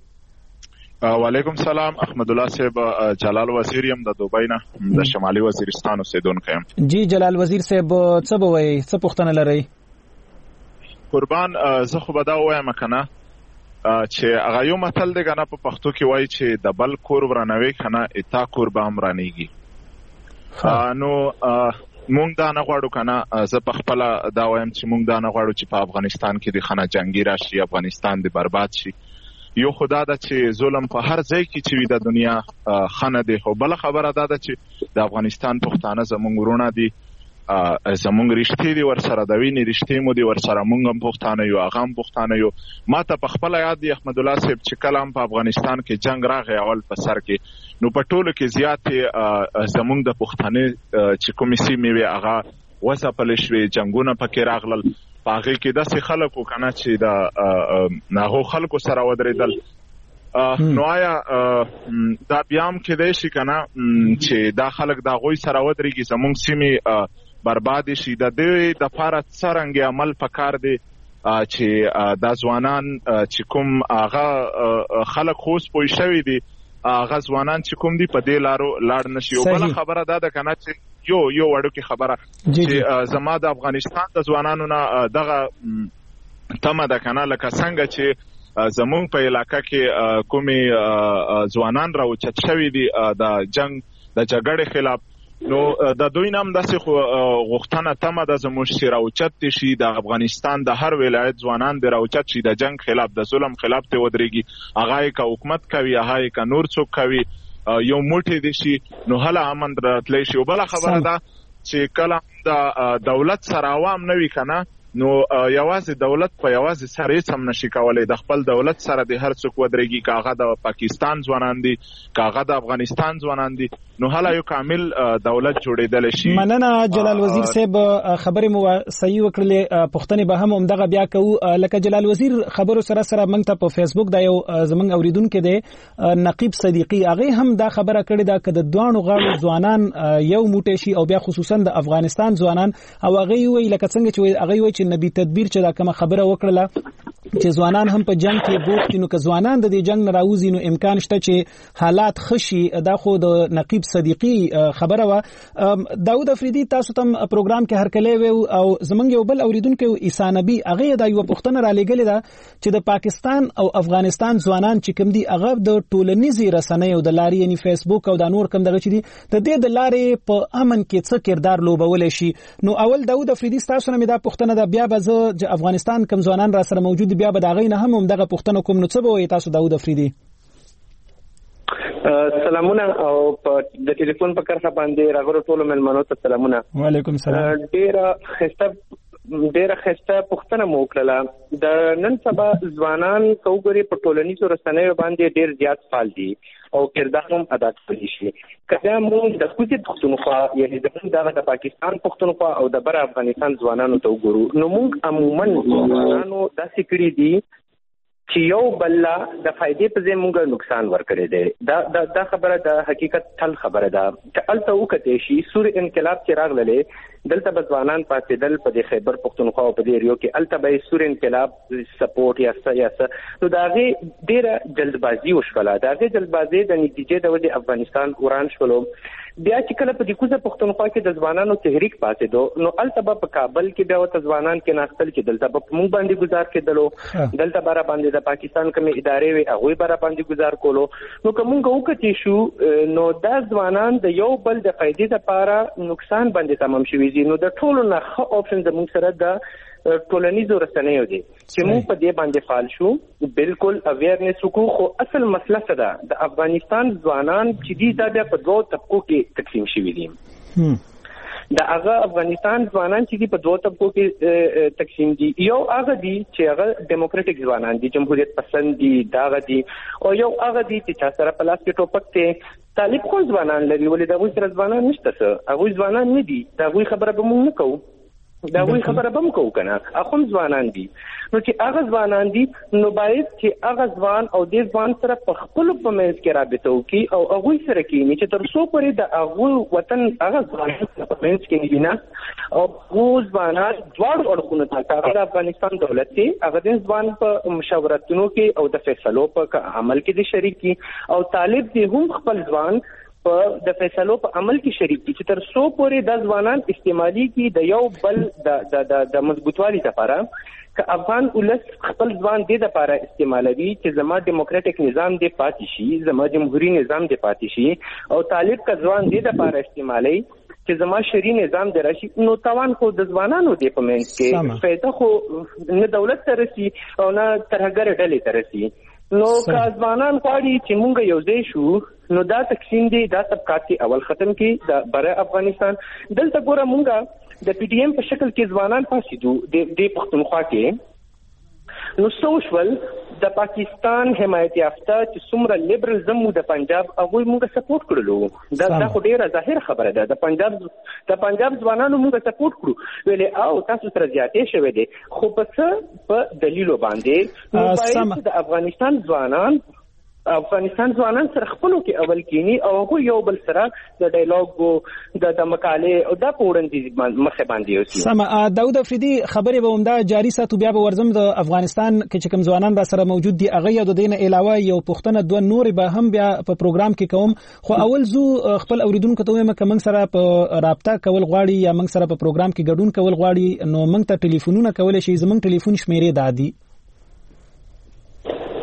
وعلیکم سلام احمد الله صاحب جلال وزیر یم د دوبۍ نه د شمالي وزیرستان اوسیدونکی یم جی جلال وزیر صاحب څه به وایي څه پښتنه لري قربان زه خو به دا وایم کنه چې هغه یو متل دی کنه په پښتو کې وایي چې د بل کور ورانوي کنه اتا کور به هم رانیږي نو مونږ دا نه غواړو کنه زه په خپل دا وایم چې مونږ دا نه غواړو چې په افغانستان کې د خانه جنگي راشي افغانستان د برباد شي یو خدا دا چې ظلم په هر ځای کې چې وي د دنیا خانه دی خو بل خبره دا ده چې د افغانستان پښتانه زمونږ ورونه دي زمونږ رښتې دي ورسره د وینې رښتې مو دي ورسره مونږ هم پښتانه یو هغه هم پښتانه یو ما ته په خپله یاد دی احمد الله صاحب چې کله هم په افغانستان کې جنګ راغی اول په سر کې نو په ټولو کې زیاتې زمونږ د پښتنې چې کومې سیمې وې هغه وځپلې شوې جنګونه پکې راغلل په هغې کې داسې خلک وو که نه چې د هغو خلکو سره ودرېدل نو آیا دا بیا هم کیدای شي که نه چې دا خلک د هغوی سره ودرېږي زمونږ سیمې برباد شي د دې د پاره څرنګه عمل پکار دی چې دا ځوانان چې کوم هغه خلک خوش پوي شوی دي هغه ځوانان چې کوم دي په دې لارو لاړ نشي او بل خبره دا ده کنه چې یو وړو کې خبره چې زما د افغانستان د ځوانانو نه دغه تمه ده کنه لکه څنګه چې زمونږ په علاقې کې کومي ځوانان راوچت شوي دي د جنگ د جګړې خلاف، نو د دوی نام داسې غوښتنه تمه ده زموږ چې راوچت شي د افغانستان د هر ولایت ځوانان د راوچت شي، د جنگ خلاف د ظلم خلاف ته ودرېږي، هغه یې که حکومت کوي هغه یې که نور څوک کوي یو موټی دي شي، نو هله امن راتلی شي. او بله خبره ده چې کله د دولت سره عوام نه وي کنه، نو یوازې دولت په یوازې سره هیڅ هم نشي کولی، د خپل دولت سره د هر څوک ودرېږي، که هغه د پاکستان ځوانان دي که هغه د افغانستان ځوانان دي، نو هله یو کامل دولت جوړېدلی شي. مننه جلال وزیر صاحب، خبرې مو صحیح وکړلې، پوښتنې به هم همدغه بیا کوو. لکه جلال وزیر خبرو سره سره موږ ته په فیسبوک دا یو زموږ اوریدونکو دی نقیب صدیقي، هغه هم دا خبره کړې ده که د دوانو غاړو ځوانان یو موټی شي او بیا خصوصا د افغانستان ځوانان، او هغه وی لکه څنګه چې هغه وی چې نبی تدبیر چې دا کومه خبره وکړله چې ځوانان هم په جنگ کې بوخت دي، نو که ځوانان د دې جنگ نه راوځي نو امکان شته چې حالات خشي. دا خو د نقیب صدیقي خبره وا. داود افریدي تاسو ته پروګرام کې هرکلی وو او زمونږ یو بل اوریدونکو عیسی نبی هغه دا یو پوښتنه را لګلې ده چې د پاکستان او افغانستان ځوانان چې کوم دي هغه د ټولنیزي رسنیو د لارې یعنی فیسبوک او د نور کوم دغه چې دي د دې د لارې په امن کې څه کردار لوبولای شي. نو اول داود افریدي تاسو نه دا پوښتنه ده، بیا به زه افغانستان کوم ځوانان را سره موجود بیا به دا غي نه هم دغه پوښتنه کوم. نو څه به وایي تاسو داود افریدي؟ سلامونه او د ټلیفون په کرښه باندې راغلو ټولو ملمنو ته سلامونه. وعلیکم السلام. ډیره خسته پوښتنه مو وکړه. د نن سبا ځوانان کوګوري په ټولنیزو رسنیو باندې ډیر زیات فعال دي او کردار هم ادا کوي شي. کله موږ د کوڅې پښتونخوا یعنی د پاکستان پښتونخوا او د بر افغانستان ځوانانو ته وګورو، نو موږ عموما ځوانانو داسې کړی دي چې یو بل د فائدې په ځای موږ نقصان ورکړی دی. دا خبره د حقیقت تل خبره ده. که الته وکړې شي سور انقلاب چې راغله دلته به ځوانان پاتېدل په د خیبر پښتونخوا او په د ریو کې، الته به سور انقلاب سپورټ یا څه، نو دا غي ډیره جلدبازي وشوله. دا غي جلدبازي د نتیجې د وجې افغانستان وران شولو. بیا چې کله په دې کوڅه پښتونخوا کې د ځوانانو تحریک پاتېدو، نو الته به په کابل کې بیا ورته ځوانان کې ناستل چې دلته به موږ باندې گزار کېدلو، دلته به را باندې د پاکستان کومې ادارې وي هغوی به را باندې گزار کولو. نو که موږ وکړی شو نو دا ځوانان د یو بل د فائدې لپاره نقصان باندې تمام شوي دي. نو د ټولو نه ښه اپشن زموږ سره د ټولنیزو رسنیو دي چې موږ په دې باندې فعال شو، بالکل اویرنس وکړو. خو اصل مسله څه ده؟ د افغانستان ځوانان چې دي دا بیا په دوه طبقو کې تقسیم شوي دي. د هغه افغانستان ځوانان چې دي په دوه طبقو کې تقسیم دي. یو هغه دي چې هغه ډیموکراټک ځوانان دي، جمهوریت پسند دي، داغه دي، او یو هغه دي چې چا سره په لاس کې ټوپک ته طالب خو ځوانان لري، ولې د هغوی سره ځوانان نشته، څه هغوی ځوانان نه دي، د هغوی خبره به موږ نه کوو، دا وی خبره به مکو کنه. اخم ځوانان دي، نو چې هغه ځوانان دي نو باید چې هغه ځوان او د ځوان سره په خپل په منځ کې رابطه وکړي او هغه سره کې چې تر څو پورې د هغه وطن هغه ځوان په منځ کې نه او هغه ځوانان دواړو اړخونو ته هغه افغانستان دولت دی هغه د ځوان په مشاورتونو کې او د فیصلو په عمل کې د شریکي او طالب دی هم خپل ځوان د فیصلو په عمل کې شریک دي چې تر څو پورې د ځوانان استعمالي کې د یو بل د مضبوطوالي لپاره که افغان ولس خپل ځوان د لپاره استعمالوي چې زما ډیموکراټک نظام دی پاتې شي، زما جمهوریت نظام دی پاتې شي، او طالب کا ځوان د لپاره استعمالي چې زما شری نظام دی راشي، نو توان خو د ځوانانو دی په منځ کې فائدہ خو نه دولت ترسي او نه ترهګر ډلې ترسي. نو که ځوانان غواړي چې مونږ یو ځای شو نو دا تقسیم دی، دا طبقات کې اول ختم کې د بره افغانستان. دلته ګوره مونږ د پی ډی ایم په شکل کې ځوانان پاسېدو د پښتونخوا کې، نو سوشل د پاکستان حمایت یافته چې څومره لیبرالزم د پنجاب هغوی مونږ سپورټ کړلو. دا خو ډیره ظاهر خبره ده، د پنجاب ځوانانو مونږ سپورټ کړو ویلې او تاسو سره زیاتې شوی دی، خو په دلیلو باندې نو باید د افغانستان ځوانان سره خپلو کې اول کینی او هغه یو بل سره د ډایلاګ د مقالې او د پوړندې مخه باندې یوسي. سم داود افریدي خبرې به همدا جاری ساتو، بیا به ورزم د افغانستان کې چې کوم ځوانان را سره موجود دي هغه د دین علاوه یو پښتنه دوه نور به هم بیا په پروګرام کې کوم. خو اول زو خپل اوریدونکو ته وایم چې موږ سره په رابطه کول غواړي یا موږ سره په پروګرام کې ګډون کول غواړي نو موږ ته ټلیفونونه کولای شي. زموږ ټلیفون شمیرې دادي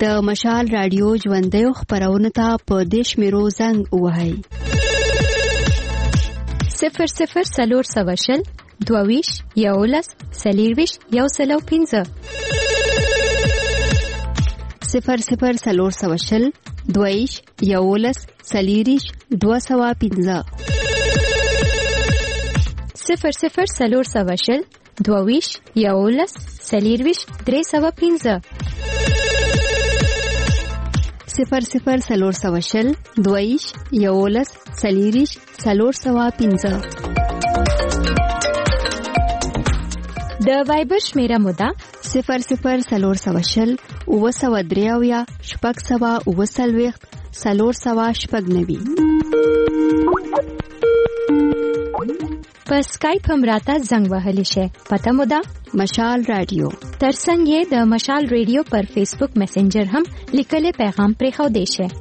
د مشال رادیو ژوندۍ خبرونه ته په دیش میرو زنګ وهاي 00 22 یولس سلیرویش یو سلو 15 00 22 یولس سلیریش 215 00 22 یولس سلیرویش 315 00 22 یولس سلیریش 415 د وایبر شمیره مودا 00 اوسودریاویا شپږ سوا اوسلويخت 490 په اسکایپ هم راته زنګ وهلی شي پته مودا مشال رادیو ترڅنګ یې د مشال رادیو پر فیسبوک میسنجر هم لیکلي پیغام پرې خو دی شي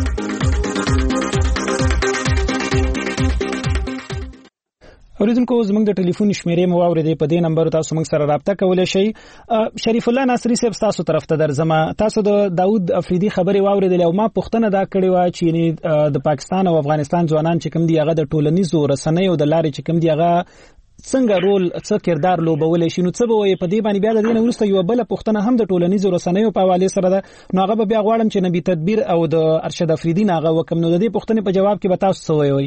اوریدونکو زموږ د ټلیفون شمیرې مو واوریدې په دې نمبر تاسو موږ سره رابطه کولای شئ شریف الله ناصری صاحب تاسو طرف ته درځم تاسو د داوود افریدي خبرې واوریدلې او ما پوښتنه دا کړې و چې د پاکستان او افغانستان ځوانان چې کوم دی هغه د ټولنیزو رسنیو د لارې چې کوم دی هغه څنګه رول څه کردار لوبولای شي نو څه به وي په دې باندې بیا د دې وروسته یو بل پوښتنه هم د ټولنیزو رسنیو په حواله سره ده نو هغه بیا غواړم چې نبی تدبیر او د ارشد افریدي هغه وکم نو د دې پوښتنې په جواب کې به تاسو څه وایي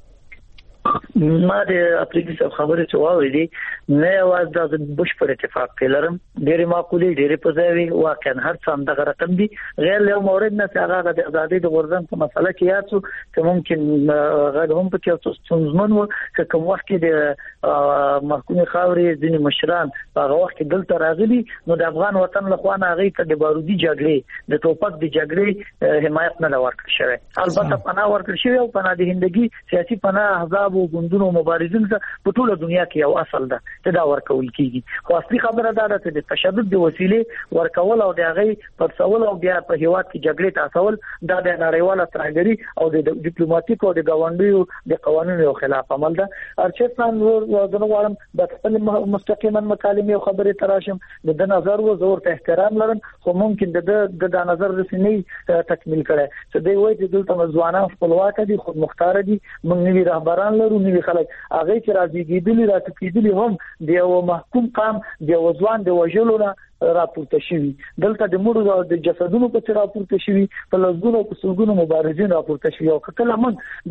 ما د افریدي صاحب خبرې چې واورېدې نه واز د بشپړ اتفاق کړم ډېر معقولې ډېر په ځای واقعا هر څه همدغه رقم دي غیر له مورد نه چې هغه د ازادي د غورځن په مسله کې یاد شو چې ممکن هغه هم په کې څومره وو چې کوم وخت کې د محکومي خاورې ځینې مشران هغه وخت کې دلته راغلي نو د افغان وطن له خوا نه هغه ته د بارودي جګړې د ټوپک د جګړې حمایت نه ورکړ شوی البته پناه ورکړ شوی او پناه د هندګي سیاسي پناه حزب او ګوندونو مبارزین په ټوله دنیا کې یو اصل ده چې دا ورکول کیږي خو اصلي خبره دا ده چې د تشدد د وسیلې ورکول او د هغه پرڅول او بیا په هیواد کې جګړې تاسول دا د نړیواله ترهګري او د ډیپلوماټیک او د غونډیو د قوانینو خلاف عمل ده ارچستان د نوړم د خپل مستقیما مکالمې او خبرې تراشم د نظر و زور ته احترام لرم خو ممکن د نظر رسنۍ تکمیل کړي چې دوی وایي چې دلته ځوانان خپلواک دي خود مختار دي موږ نوی رهبران لرو نوی خلک هغه چې راځي کېدلی هم د یو محکوم قام د وځوان د وژلو راپورته شوی دلته د مړو د جسدونو په څیر راپورته شوی په لږونو په سلګونو مبارزین راپورته شوی او کله من د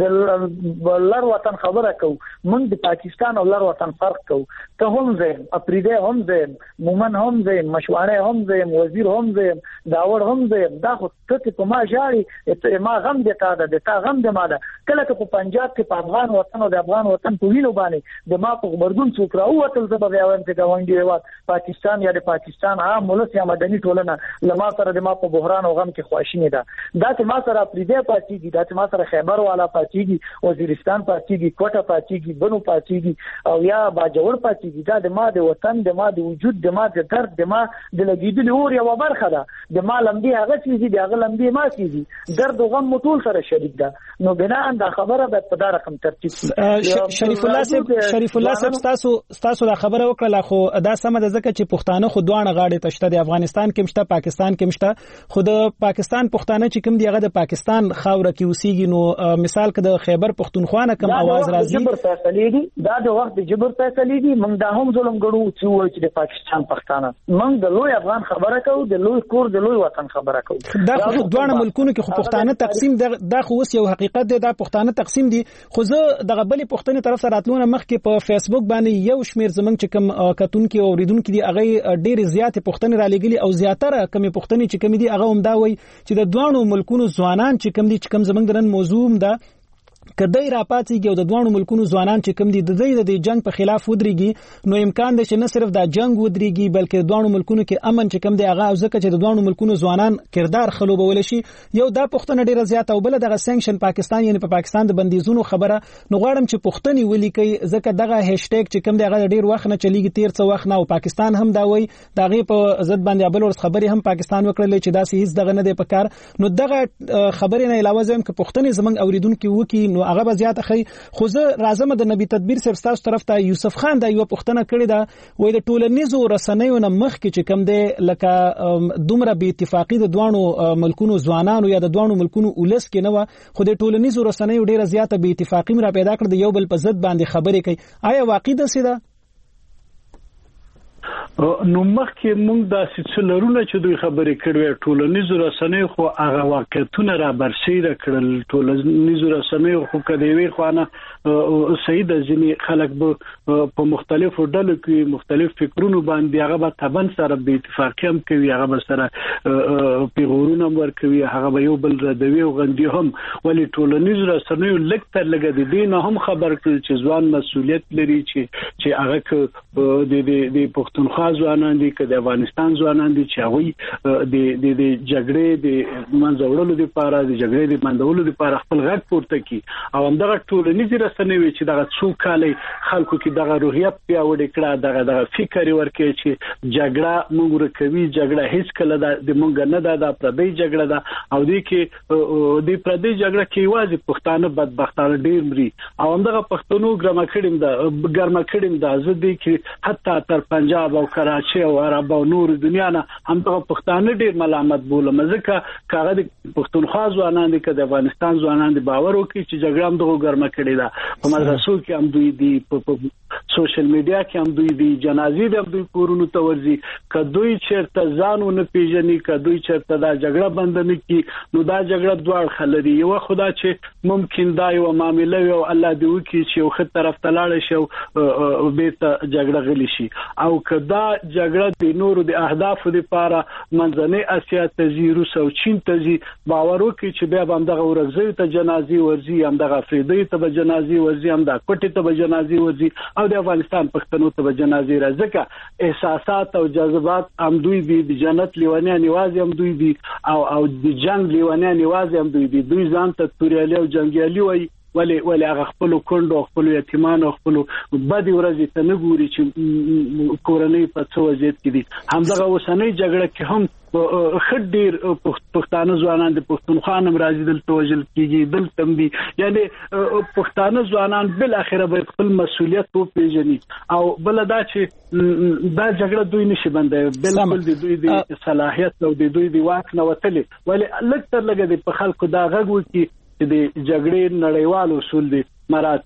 لر وطن خبره کو من د پاکستان او لر وطن فرق کو ته هم زم افریده هم زم مومن هم زم مشوانه هم زم وزیر هم زم داور هم زم دا خو ته په ما جاري ما غم د تا د تا غم د ما ده کله په پنجاب کې په افغان وطن او د افغان وطن په وینو باندې د ما په خبرګون څوک راووتل زبر یاوم چې گاونډي هیواد پاکستان یا د پاکستان عام ملت یا مدني ټولنه لما سره د ما په بحران او غم کې خواشینه ده دا چې ما سره پریده پاتېږي دا چې ما سره خیبر والا پاتېږي وزیرستان پاتېږي کوټه پاتېږي بنو پاتېږي او یا باجوړ پاتېږي دا د ما د وطن د ما د وجود د ما د درد د ما د لګیدل اور یو برخه ده د ما لمبي هغه چیزي د هغه لمبي ما چیزي درد او غم ټول سره شریک ده نو بنا دا خبره به په دا رقم ترتیب شریف الله صاحب تاسو دا خبره وکړه خو دا سم ده ځکه چې پښتانه خو دوه غاړي تشته د افغانستان کې مشته پاکستان کې مشته خو د پاکستان پښتانه چې کوم دی هغه د پاکستان خاوره کې اوسېږي نو مثال کې د خیبر پښتونخوا نه کوم आवाज راځي جبر فیصله دي دا د وخت د جبر فیصله دي موږ دا هم ظلم ګړو چې د پاکستان پښتانه موږ د لوی افغان خبره کوو د لوی کور د لوی وطن خبره کوو دا خو دوه ملکونو کې خو پښتانه تقسیم دا خو اوس یو حقیقت دی دا پښتانه تقسیم دي خو زه د غبلې پښتنې طرف سره راتلونه مخ کې په فیسبوک باندې یو شمیر زمنګ چې کوم کتونکو او اوریدونکو دي هغه ډېر زیات پښتنې را لګلي او زیاتره کمی پښتنې چې کمی دي هغه هم دا وایي چې د دوه ملکونو ځوانان چې کم دي چې کم زمنګ درن موضوع ده کدی را پاتېږي او د دوه ملکونو ځوانان چې کوم دي د دې جنگ په خلاف ودرېږي نو امکان دی چې نه صرف دا جنگ ودرېږي بلکې دوه ملکونو کې امن چې کوم دی هغه ځکه چې د دوه ملکونو ځوانان کردار خلوبول شي یو دا پښتنه ډیره زیاته او بل دغه سانکشن پاکستان یعنی په پاکستان د بندیزونو خبره نو غواړم چې پښتني ولیکي ځکه دغه هاشټګ چې کوم دی هغه ډیر وخت نه چلیږي تیر څه وخت نه او پاکستان هم دا وایي دغه په ضد باندې بل ورس خبري هم پاکستان وکړل چې دا هیڅ دغه نه دی پکار نو دغه خبرې نه علاوه زم چې پښتني زمنګ اوریدونکو وکي نو هغه به زیات خي خو زه راځم د نبی تدبیر صاحب تاسو طرف ته یوسف خان دا یو پښتنه کړی دا وای د ټولنیزو رسنیو نه مخ کې چې کم دی لکه دومره بې اتفاقی د دوانو ملکونو ځوانانو یا د دوانو ملکونو ولس کې نه و خو د ټولنیزو رسنیو ډیره زیاته بې اتفاقی را پیدا کړ د یو بل په ضد باندې خبرې کوي آیا واقعي ده سیده نو مخکې موږ د سلسلهونه چې دوی خبرې کړې ټولنیزو رسنیو خو هغه واقعیتونه را برسېره کړل ټولنیزو رسنیو خو کدی وی خوانه سید ځینې خلک په مختلفو ډلو کې مختلف فکرونو باندې هغه به تبن سره به اتفاقی هم کوي هغه به سره پیغورونه ورکوي هغه به یو بل ردوي او غندي هم ولی ټولنیزو رسنیو لکتر لګ د دین هم خبر کړل چې ځوان مسؤلیت لري چې هغه د پښتونخوا ځوانان دي که د افغانستان ځوانان دي چې هغه د جګړې د منځوړلو لپاره د جګړې د منځوړلو لپاره خپل غږ پورته کړي او همدغه ټولنیزې رسنیو چې دغه څو کال خلکو کې دغه روحیه پیاوړې کړه دغه فکر ورکړي چې جګړه موږ ورکوي جګړه هیڅ کله د موږ نه ده د پردي جګړه ده او د کې د پردي جګړه کې یوازې پښتانه بدبختانه ډیر مري او همدغه پښتنو ګرمه کړم ده زه دې کې حتی تر پنجاب او کراچي او عرب او نور دنیا نه همدغه پښتانه ډیر ملامت بولم ځکه کاغه د پښتونخوا ځوانان دي که د افغانستان ځوانان دي باور وکړي چې جګړه هم دغه ګرمه کړې ده په مدرسو کې هم دوی دي په سوشل میډیا کې هم دوی دي جنازې هم دوی کورونو ته ورځي که دوی چیرته ځانو نه پیژني که دوی چیرته دا جګړه بند نه کړي نو دا جګړه دوړ خلري یو خدا چې ممکن دا یو معاملې او الله دې وکړي چې یو خط طرف ته لاړ شي او بیرته جګړه غلي شي او کدا جګړه د نورو د اهدافو لپاره منځنۍ اسیا ته زی روس او چین ته زی باور وکړي چې بیا هم دغه ورغزي ته جنازي ورزي هم دغه افریدي ته جنازي ورزي هم د کوټي ته جنازي ورزي او د افغانستان پښتنو ته جنازي راځي احساسات او جذبات هم دوی دي د جنت لیوانیان نیواز هم دوی دي او د جنگ لیوانیان نیواز هم دوی ځان ته توریالي او جنگیالي وای ولی هغه خپل کندو خپل یتیمانو خپل بدی ورځي ته نه ګوري چې کورنۍ په څو وضعیت کې دي همدغه وسنۍ جګړه کې هم خډیر پښتانه ځوانان د پښتونخوا نم راځي دلته وجل کیږي دلته دي یعنی پښتانه ځوانان بل اخره به خپل مسؤلیت په پیژني او بل دا چې دا جګړه دوی نشي بندای بلکل د دوی د صلاحیت او د دوی د واک نه وتلې ولی لکتر لګه د په خلکو دا غږ وکي چې د جګړې نړیوال اصول دي مراد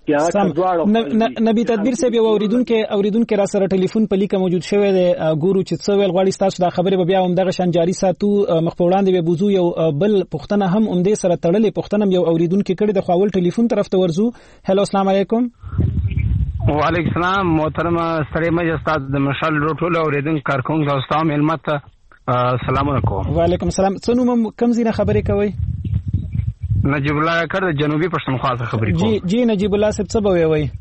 کیا نبی تدبیر صاحب یو اوریدونکو را سره ټلیفون په لیکه موجود شوی دی ګورو چې څو ویل غواړي تاسو دا خبره به بیا هم دغه شان جاری ساتو مخ په وړاندې به بوزو یو بل پښتنه هم اومدې سره تړلې پښتنه یو اوریدونکو کړي د خپل ټلیفون طرف ته ورزو هلو السلام علیکم وعلیکم السلام محترم ستړي مې استاد د مشال روټول اوریدونکو کارکونکو تاسو ته ملمت السلام علیکم وعلیکم السلام څنګه کوم ځینې خبرې کوي نجیب الله کړ د جنوبي پښتونخوا څخه خبرې کوم جی نجیب الله صاحب څه به وایي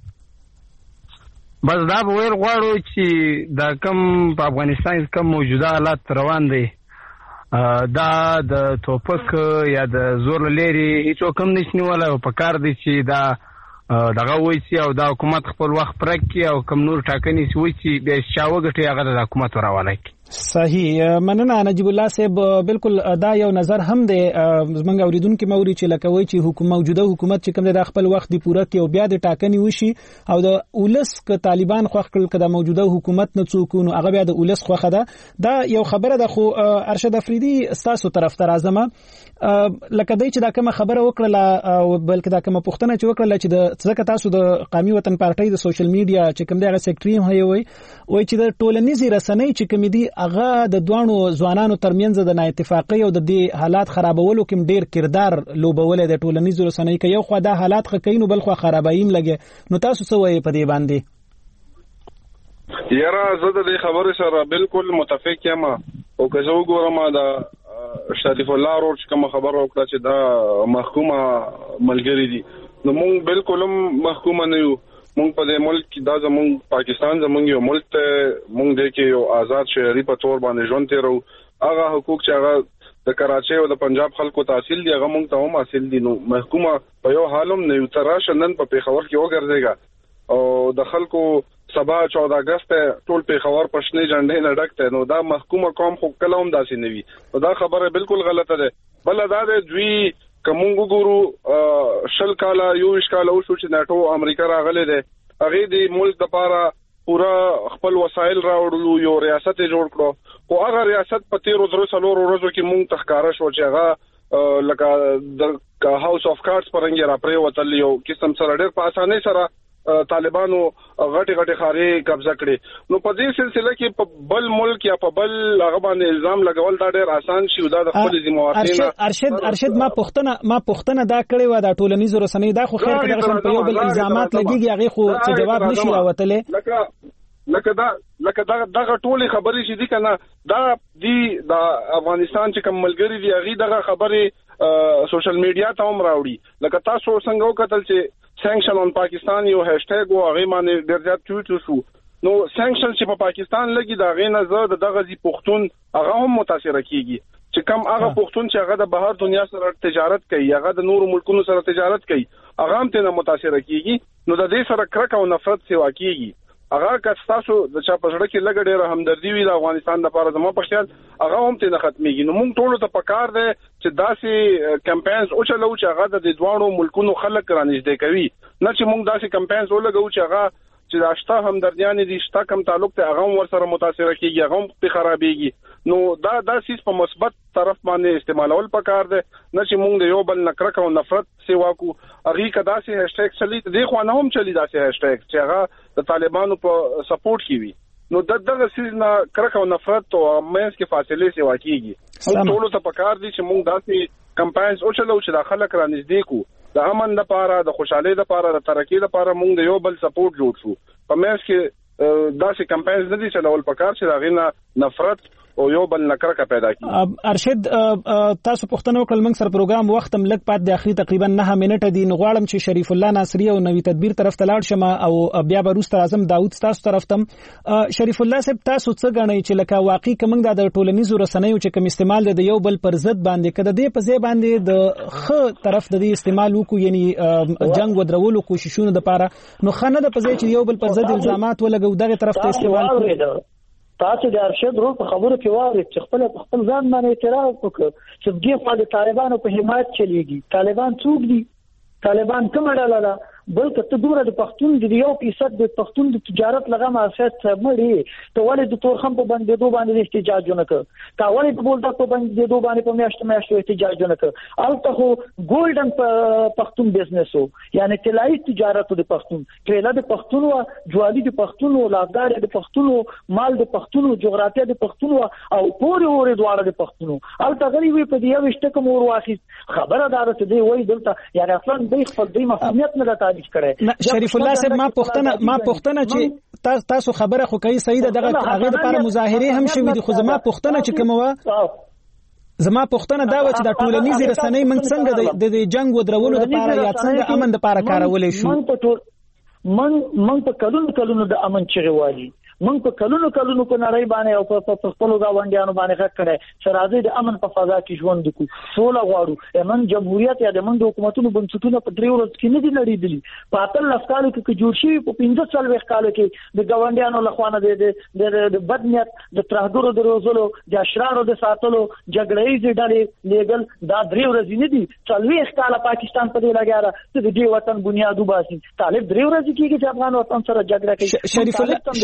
بس دا به ویل غواړو چې دا کم په افغانستان کې کم موجوده حالات روان دي دا د توپک یا د زور لري هیڅ کوم نشي ولا په کار دي چې دا دغه وایي چې او دا حکومت خپل وخت پرکې او کم نور ټاکنې وایي چې به شاوګټي هغه د حکومت راوالي صحیح مننه نجیب الله صاحب بالکل دا یو نظر هم دی زمونږ اوریدونکو موري چې لکه وایي چې موجوده حکومت چې کوم د خپل وخت دی پوره کې او بیا د ټاکنې وشي او د اولس ک طالبان خوښ کړل کده موجوده حکومت نه څوک نو هغه بیا د اولس خوخه ده دا یو خبره ده خو ارشد افریدي تاسو طرف ته راځم لکه دای چې دا کوم خبره وکړه او بلکې دا کوم پښتنه چې وکړه چې د ځکه تاسو د قومي وطن پارټۍ د سوشل میډیا چې کوم دغه سیکریټری هم وي چې د ټولنیزي رسنۍ چې کوم دي هغه د دوانو ځوانانو ترمنځ د نااتفاقۍ او د دې حالات خرابولو کې ډیر کردار لوبول د ټولنیزو رسنۍ کې یو خو دا حالات خکینو بل خو خرابایم لګي نو تاسو څه وایي په دې باندې یاره زه د دې خبرې سره بالکل متفق یم او که زه وګورم دا شریف الله ورور چې کوم خبر وکړه چې دا محکومه ملګری دي نو موږ بالکل محکومه نه یو مونږ په دې ملک کې دا زمونږ پاکستان زمونږ یو ملک ته مونږ د کې یو آزاد شهري په تور باندې ژوند تیرو هغه حقوق چې هغه د کراچي او د پنجاب خلکو تحصیل دي هغه مونږ ته هم حاصل دي نو محکومه په یو حالم نه یو تراشه نن په پیښور کې وګرځيږي او د خلکو سبا 14 اگست ټول پیښور پښنې جنډې نه ډکته نو دا محکومه قوم خو کله هم داسې نه وي دا خبره بالکل غلطه ده بل دا د دوی کومو ګورو شل کاله یو اشکال او شو چې ناتو امریکا راغله ده هغه د ملک لپاره پورا خپل وسایل راوړلو یو ریاست جوړ کړو او هغه ریاست په 13 ورځو کې مونږ تخکاره شو چې هغه لکه د هاوس اف کارډز پرنګ را پرې وتل یو قسم سره ډېر په اسانۍ سره طالبانو غټي خاري قبضه کړي نو په دې سلسله کې په بل ملک یا په بل هغه باندې الزام لګول دا ډېر آسان شي دا د خپل ذمہوارین ارشد ما پښتنه دا کړي و دا ټولنیزو رسنۍ دا خو خیر کړه په یو بل الزامات لګيږي هغه خو څه جواب نشي راوتلې لکه دا ټولې خبرې چې دي کنه دا د افغانستان چې کوم ملګری دي هغه دغه خبرې سوشل میډیا ته هم راوړي لکه تاسو څنګه وکتل چې سانکشن اون پاکستان یو هاشټیګ او هغه باندې ډېر زیات ټویټ وشو نو سانکشن چې په پاکستان لګي دا غي نظر دغه زی پښتون هغه هم متاثر کیږي چې کم هغه پښتون چې هغه د بهر دنیا سره تجارت کوي هغه د نورو ملکونو سره تجارت کوي هغه هم ته متاثر کیږي نو د دې سره کرک او نفرت سیوا کیږي هغه که تاسو د چا په ځړ کې لګ ډېر همدردي وي د افغانستان لپاره زموږ په خیال هغه هم ته نه ختميږي نو موږ ټول ته پکار دی چې داسې کمپاینز او چلو چې هغه د دوانو ملکونو خلک رانږدې کوي نه چې موږ داسې کمپاینز ولګو چې هغه چې داشته همدردیان دي شته کم تعلق ته هغه ور سره متاثر کیږي هغه هم په خرابېږي نو دا سیس په مثبت طرف باندې استعمالول پکار دی نه چې موږ د یو بل نکرک او نفرت سیوا کو هغه کدا سي هاشټیګ چلی دی خو نه هم چلی دا سي هاشټیګ چې هغه د طالبانو په سپورټ کوي نو دغه سیس نه کرک او نفرت او مېنس کې فاصله سیوا کیږي او ټول ته پکار دي چې موږ داسې کمپاینز او چلو چې د خلک را نږدې کو د امن لپاره د خوشحالۍ لپاره د ترقۍ لپاره موږ د یو بل سپورټ جوړ شو په مېنس کې داسې کمپاینز نه دي چلول پکار چې دا غینه نفرت او یو بل نکرکه پیدا کی ارشد تاسو پښتنو کول موږ سره پروګرام وخت هم لګ پات د اخري تقریبا 9 منټه دي نغواړم چې شریف الله ناصری او نوی تدبیر طرف ته لاړ شم او بیا به روست اعظم داوود تاسو طرف تم شریف الله صاحب تاسو څه غنئ چې لکه واقعي کومنګ د ټولنیزو رسنیو چې کوم استعمال د یو بل پر ضد باندې کده دی په ځای باندې د خ طرف د استعمال وکړو یعنی جنگ ودرولو کوششونه د پاره نو خنه د په ځای چې یو بل پر ضد الزامات ولګو دغه طرف ته استعمال کړو تاسو د ارشد رول په خبرو کې واره چې خپل ځان باندې اعتراف وکړ چې دغه خپل طالبانو په حمایت چلیږي طالبان څوک دي طالبان کومه ډله ده بلکې ته دومره د پښتون د 1% د پښتون د تجارت لغه مؤسسات مړي ته ولې د تورخم په باندې دوه باندې احتجاج نه کړ تا ولې په بولدا په باندې دوه باندې په میاشتو احتجاج نه کړ البته خو ګولډن پښتون بزنس وو یعنی طلایی تجارت د پښتون ټریلا د پښتون او جوالي د پښتون او لافدار د پښتون مال د پښتون جغرافیه د پښتون او پورې اورې دواړه د پښتون البته غری وي په دې وشته کوم ور واخی خبره دار ته دی وای دلته یعنی اصلا د خپل د مسؤلیت نه تعریف کړي شریف الله صاحب ما پښتنه چې تاسو خبره خو کوي صحیح ده دغه هغه لپاره مظاهره هم شوې دي خو زما پښتنه چې کومه زما پښتنه دا و چې د ټولنیزي رسنۍ موږ څنګه د جنگ ودرولو لپاره یا څنګه امن لپاره کارولې شو من په کلونو د امن چغوالي من په کلونو په نړۍ باندې او په خپل گاونډیانو باندې حق کړي چې راځي د امن په فضا کې ژوند وکړو سوله غواړو امن جمهوریت یا د من د حکومتونو بنسټونه په 3 ورځې کې نه دي لړېدلي په اتل لسکالو کې جوړ شي په 15 کالو کې د گاونډیانو لخوانه د بدنیت د ترهګرو د روزلو د اشرارو د ساتلو جګړې ډلې لیګل دا 3 ورځې نه دي 40 کال پاکستان په دې لګیاره چې د دې وطن بنیاد وباسي طالب 3 ورځې کې چې افغان وطن سره جګړه کوي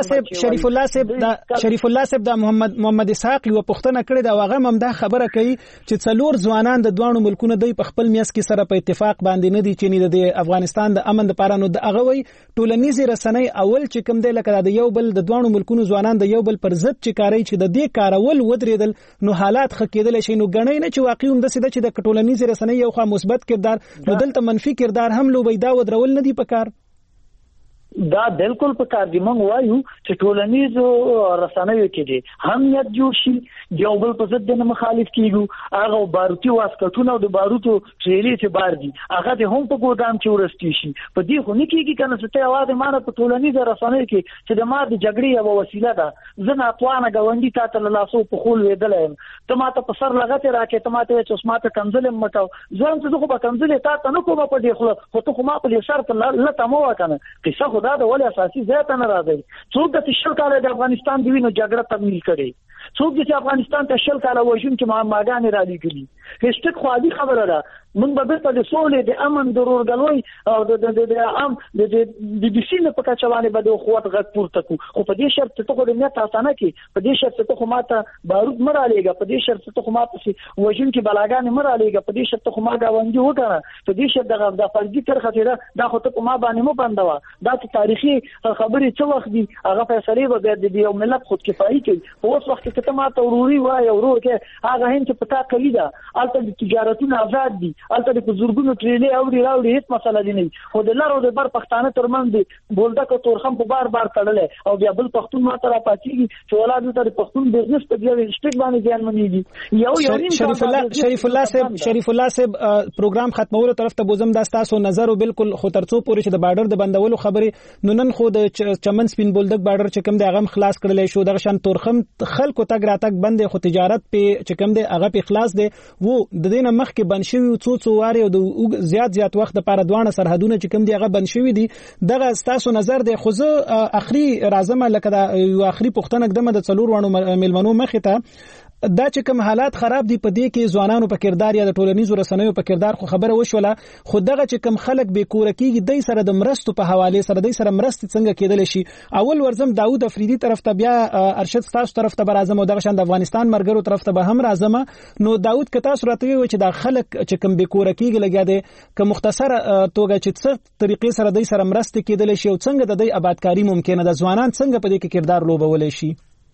شریف الله صاحب د محمد اسحاق یو پښتنه کړی دا واغه هم دا خبره کوي چې څلور ځوانان د دوانو ملکونو د خپل میاس کې سره په اتفاق باندې نه دي چې د افغانستان د امن لپاره نو د هغه وی ټولنیزي رسنۍ اول چې کوم دی لکه د یو بل د دوانو ملکونو ځوانان د یو بل پر ضد چې کاری چې د دې کارول ودرېدل نو حالات خکېدل شي نو غنۍ نه چې واقعي هم د سده چې د ټولنیزي رسنۍ یو خوا مثبت کردار نو دلته منفي کردار هم لوبي دا ودرول نه دی پکار دا بالکل په کار دی مونږ وایو چې ټولنیزو رسنیو کې دي همیت جوړ شي یو بل په ضد نه مخالف کیږي هغه باروتي واسکټونه او د باروتو ټریلي چې بار دي هغه د هم په ګودام کې ورستي شي په دې خو نه کیږي کنه چې ته आवाज مانه په ټولنیزو رسنیو کې چې د ما د جګړې یو وسیله ده زه نه اتوانه غونډي ته لاسو په خول ویدلم ته ما ته په سر لغته راکې ته ما ته چې اسماته کنزلم مکو ځان څه خو به کنزلې تا ته نه کومه په دې خو ته خو ما په شرط لته مو وکنه قصه دا د ول اساسي ذات نه راځي څوک د شل کال د افغانستان دی نو جګړه تکمیل کړي څوک چې افغانستان ته شل کال وژن چې ماګانې را لګلي هیڅ خو خبره ده موږ به په دې سولې د امن ضرورګلوي او د عام د بيسینه په کچوانه به د قوت غږ پورته کو خو په دې شرط ته خو د نیت اسانه کې په دې شرط ته خو ماته بارود مرالیږي په دې شرط ته خو ماته سي وژن کې بلاګان مرالیږي په دې شرط ته خو ما غوندي وکړه په دې شرط د فرضي کرخه تیرا دا خو ته ما باندې مو بندوا دا تاریخي خبرې څه وخت دي هغه فیصله به د یو ملت خود کفایي کوي په اوس وخت کې ته ما ته وروري وای او ورور کې هغه هند چې پتا کوي دا البته د تجارتونو آزاد دي البته د زورګونو ټریلې او راوړي هیڅ مسله دي نه خو د لارو د بر پښتانه ترمن دي بولدک تورخم په بار تړلې او بیا بل پښتون ماته را پاتېږي چې ولادو ته پښتون بزنس په دی سټیک باندې ځان منيږي یو شریف الله صاحب پروګرام ختمولو طرف ته بوزم دا تاسو نظر بالکل خو ترڅو پورې چې د بارډر د بندولو خبرې نن خو د چمن سپین بولدک بارډر چې کوم دی هغه خلاص کړل شو د شان تورخم خلکو تګ راتګ بند خو تجارت په چې کوم دی هغه په خلاص دی وو د دینه مخ کې بند شوی څو او د زیات وخت لپاره دوانه سرحدونه چې کوم دی هغه بند شوی دي دغه تاسو نظر دی خو زه اخري راځم لکه دا یو اخري پښتنه قدمه د څلور وانو ملمنو مخه ته دا چې کوم حالات خراب دي په دې کې ځوانانو په کردار یا د ټولنیزو رسنیو په کردار خو خبره وشوله خو دغه چې کوم خلک به کور کېږي دای سره د مرستو په حواله سره دای سره مرست څنګه کېدل شي اول ورزم داوود افریدي طرف ته بیا ارشد تاسو طرف ته راځم او دغه شان د افغانستان مرګرو طرف ته به هم راځم نو داوود که تاسو راته وي چې دا خلک چې کوم به کور کېږي لګیا دي که مختصر توګه چې څه طریقې سره دای سره مرست کېدل شي او څنګه د دې آبادکاری ممکنه ده ځوانان څنګه په دې کې کردار لوبول شي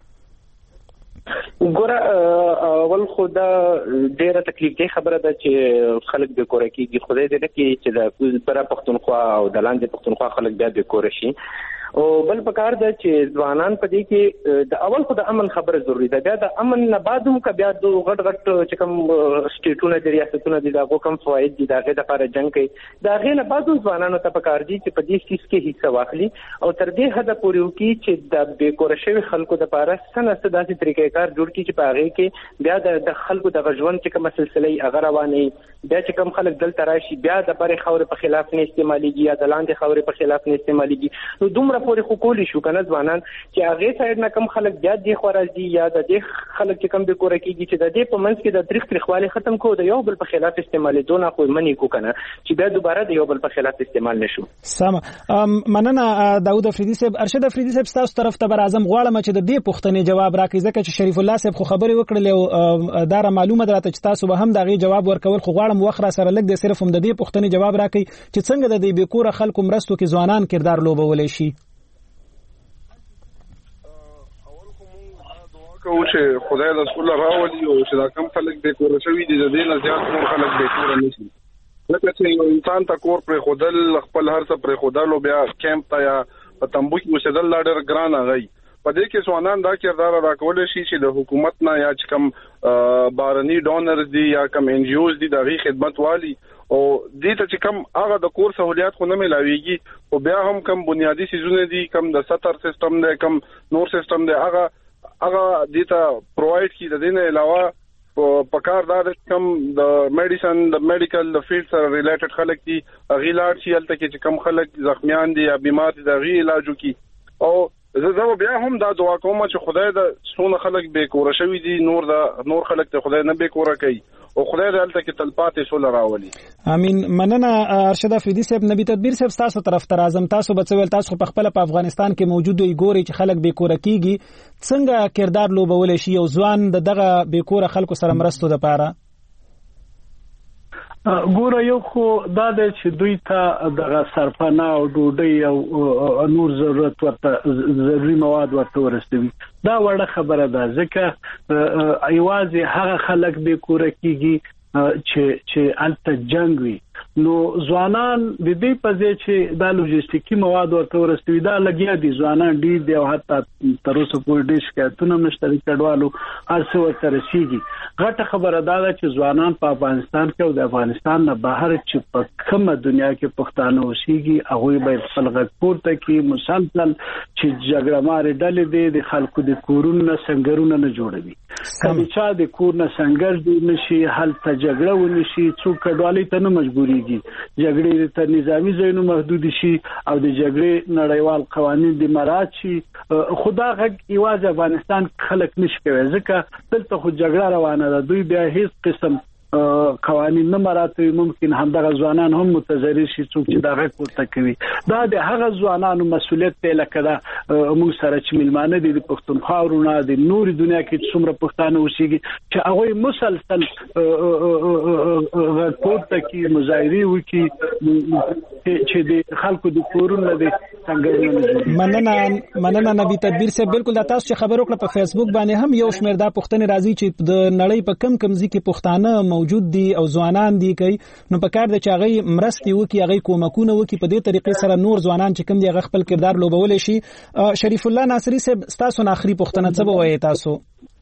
ګوره اول خو دا ډیره تکلیف دی خبره ده چې خلک به کور کېږي خدای دې نه کوي چې د پرا پښتونخوا او د لاندې پښتونخوا خلک بیا به کور شي او بل پکار ده چې ځوانان په دې کې د اول خو د امن خبره ضروری ده بیا د امن نه بعد هم که بیا د غټ چې کوم سټیټونه د ریاستونو دي دا کوم فواید دي داغه د لپاره جنگ کوي داغه نه بعد ځوانانو ته پکار دي چې په دې سیس کې حصہ واخلي او تر دې حد پورې وکړي چې د بیکور شوی خلکو د لپاره څنګه ستاسو طریقې کار جوړ کړي چې په هغه کې بیا د خلکو د ژوند چې کوم سلسله هغه روانه بیا چې کوم خلک دلته راشي بیا د بره خاورې په خلاف نه استعماليږي یا د لاندې خاورې په خلاف نه استعماليږي نو دومره پورې خو کولی شو کنه ځوانان چې هغه سایډ نه کم خلک بیا د خورازي یا د دې خلک چې کم به کور کېږي چې د دې په منځ کې د تاریخ تخواله ختم کو د یو بل په خلاف استعمال دونه خو منی کو کنه چې بیا دوباره د یو بل په خلاف استعمال نشو سم مننه داوود افریدي صاحب ارشد افریدي صاحب تاسو طرف ته برازم غواړم چې د دې پوښتنې جواب راکړئ ځکه چې شریف الله صاحب خو خبرې وکړلې او دا معلومه ده چې تاسو به هم دا غي جواب ورکول خو غواړم وخره سره لګ د صرف هم د دې پوښتنې جواب راکړئ چې څنګه د دې بیکوره خلکو مرستو کې ځوانان کردار لوبولای شي کو چې خدای د رسول راولي او چې دا کم خلک به کور شوی دي د دې نه زیات نور خلک به کور نشي لکه چې یو انسان تا کور پر خودل خپل هر څه پر خودل او بیا کیمپ ته یا تمبو کې وسدل لاډر ګران غي په دې کې ځوانان دا کردار ادا کول شي چې د حکومت نه یا چې کم بارني ډونرز دي یا کم ان جی اوز دي د خدمت والی او دې ته چې کم هغه د کور سہولیات خو نه ملاويږي او بیا هم کم بنیادی سيزونه دي کم د سټر سیستم دی کم نور سیستم دی هغه دیتا پرووایډ کی د دې علاوه په کار دا کم د میډیسن د میډیکل د فیلډ سره ریلیټډ خلک دي غیلاړ شي الته کې کم خلک زخمیان دي یا بیمار دي د غی علاجو کی او زه بیا هم دا دعا کوم چې خدای د سونه خلک به کور شوی دي نور خلک ته خدای نه به کور کوي او خدای دې الته کې تلپاتې سول راولي امين مننه ارشد افریدي صاحب نبی تدبیر صاحب تاسو طرف ته راځم تاسو بچول تاسو په خپل په افغانستان کې موجود وي ګوري چې خلک به کور کیږي څنګه کردار لوبول شي او ځوان دغه به کور خلکو سره مرستو د پاره ګوره یو خو دا د چې دوی ته د سرپنا او ډوډۍ او نور ضرورت ورته ضروري مواد ورته ورسوي دا وړه خبره ده ځکه ایوازي هغه خلک به کور کیږي چې الته جنگ وي نو ځوانان د دې په ځای چې دا لوجستیکي مواد ورته ورسوي دا لګیا دي ځوانان ډیر دی او حتی تر اوسه پورې ډیر شکایتونه مشترک کډوالو ارسه ورته رسیږي غټه خبره دا ده چې ځوانان په افغانستان کې او د افغانستان نه بهر چې په کومه دنیا کې پښتانه اوسېږي هغه به خپل غږ پورته کړي مسلسل چې جګړه مارې ډلې دي د خلکو د کورونو څنګهونه نه جوړوي کله چې د کورونو څنګه جوړ نشي هلته جګړه ونشي څوک کډوالي ته نه مجبوري جګړې ته نظامی ځایونو محدود شي او د جګړې نړیوال قوانين د مراعات شي خدا غږ ایواز افغانستان خلک نشي کوي ځکه دلته خو جګړه روانه ده دوی بیا هیڅ قسم قوانين نه مراته ممکن همدغه ځوانان هم متضرر شي څوک چې دا غږ پورته کوي. دا د هغه ځوانانو مسؤلیت دی لکه دا موږ سره چې ملمانه دي د پښتونخوا ورونه د نوري دنیا کې څومره پښتانه اوسېږي چې هغه مسلسل غږ پورته کوي مظاهرې وکړي چې د خلکو د کورونو د څنګه مننه نبی تدبیر سے بالکل دا تاسو چې خبر وکړه په فیسبوک باندې هم یو شمېر دا پښتنې راځي چې د نړۍ په کم ځکه پښتانه موجود دي او ځوانان دي کوي نو په کار د چاغي مرستي وکي هغه کومکونه وکي په دې طریقې سره نور ځوانان چې کم دي هغه خپل کردار لوبول شي. شریف الله ناصری صاحب تاسو نه اخري پښتنه څه وایي تاسو؟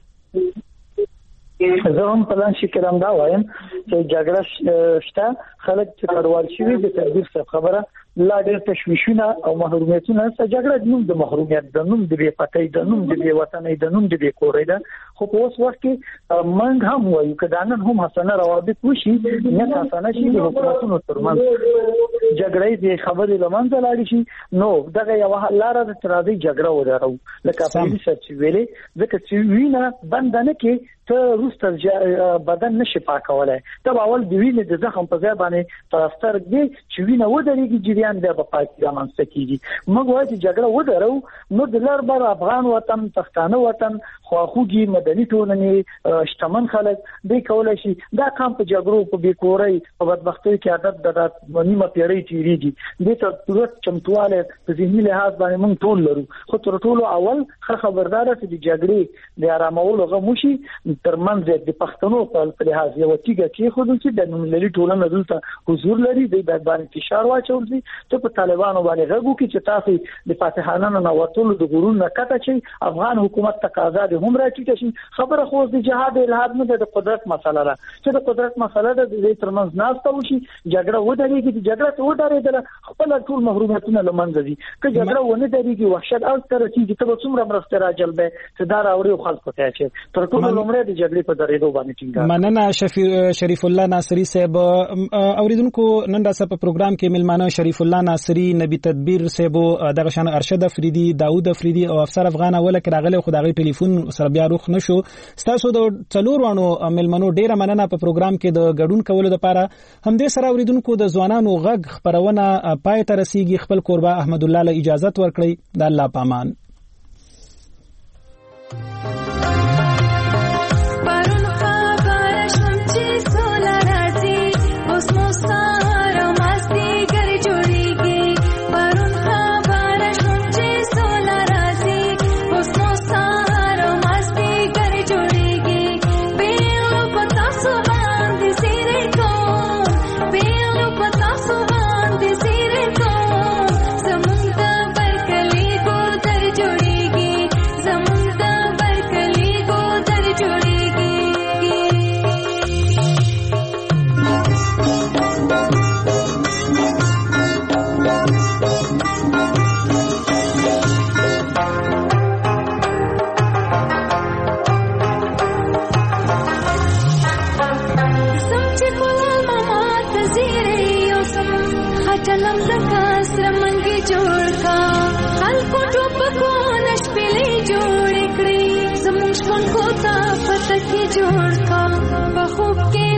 زه هم په لان شي کرام دا وایم چې جګړه شته خلک چې کډوال شي د تدبیر څخه خبره لا ډېر تشویشونه او محرومیتونه جګړه د نوم د محرومیت د نوم د بې پټۍ د نوم د بې وطنۍ د نوم د بې کورۍ ده. خو په اوس وخت کې منګ هم وایو که دا نن هم حسنه روابط وشي نه حسنه شي د حکومتونو ترمنځ جګړې د خبرې لمنځه لاړې شي نو دغه یو لاره د ترادي جګړه ودارو لکه په دې سره چې ویلې ځکه چې وینه بند نه کې ته روسته بدن نشي پاکولای ته اول د وینې د زخم په ځای باندې طرفدار دی چې وینه ودرېږي جریان بیا په پاکستان منځ کېږي. موږ وایو چې جګړه ودارو نو د لار بر افغان وطن پښتانه وطن خواخوږي مدني ټولنې شتمن خلک دوی کولای شي دا کام په جګړو په بیکورۍ په بدبختۍ کې عادت د نیمه پیړۍ تیریږي دې ته پوره چمتواله په ذهني لحاظ باندې موږ ټول لرو. خو تر ټولو اول خبردار چې د جګړې د آرامولو غوښي ترمنځ د پښتنو په لحاظ یو تیګه کې خو چې د نوملري ټولنه دلته حضور لري د باندې فشار واچول شي ته په طالبانو باندې غوږو کې چې تاسو د فاتحانو نه وټول د غرون نه کټه شي افغان حکومت تقاضا د هم راټیټ شي خبره خو د جهاد الهاد نه د قدرت مسله ده چې د قدرت مسله د دې ترمنځ ناسته وشي جګړه ودرېږي چې جګړه ته ودرېدل خپل ټول محرومیتونه لمنځه دي که جګړه ونه درېږي وحشت او تر چې ته څومره مرسته راجلبه چې دا راوړي خلکو ته چې تر ټولو لومړی د جګړې په درېدو باندې ټینګار. مننه شریف الله ناصری صاحب. اوریدونکو نن دا په پروګرام کې ملمانه شریف الله ناصری نبی تدبیر صاحب دغه شان ارشد افریدي داوود افریدي او افسر افغان اوله کې راغله خدای ټلیفون سره بیا روخ نشو. تاسو د څلور وانو ملمنو ډیره مننه په پروګرام کې د ګډون کولو لپاره. همدې سره اوریدونکو د ځوانانو غږ خبرونه پای ته رسیږي. خپل قربا احمد الله له اجازه ورکړي. د الله پامان. جوړ کا بخوب کې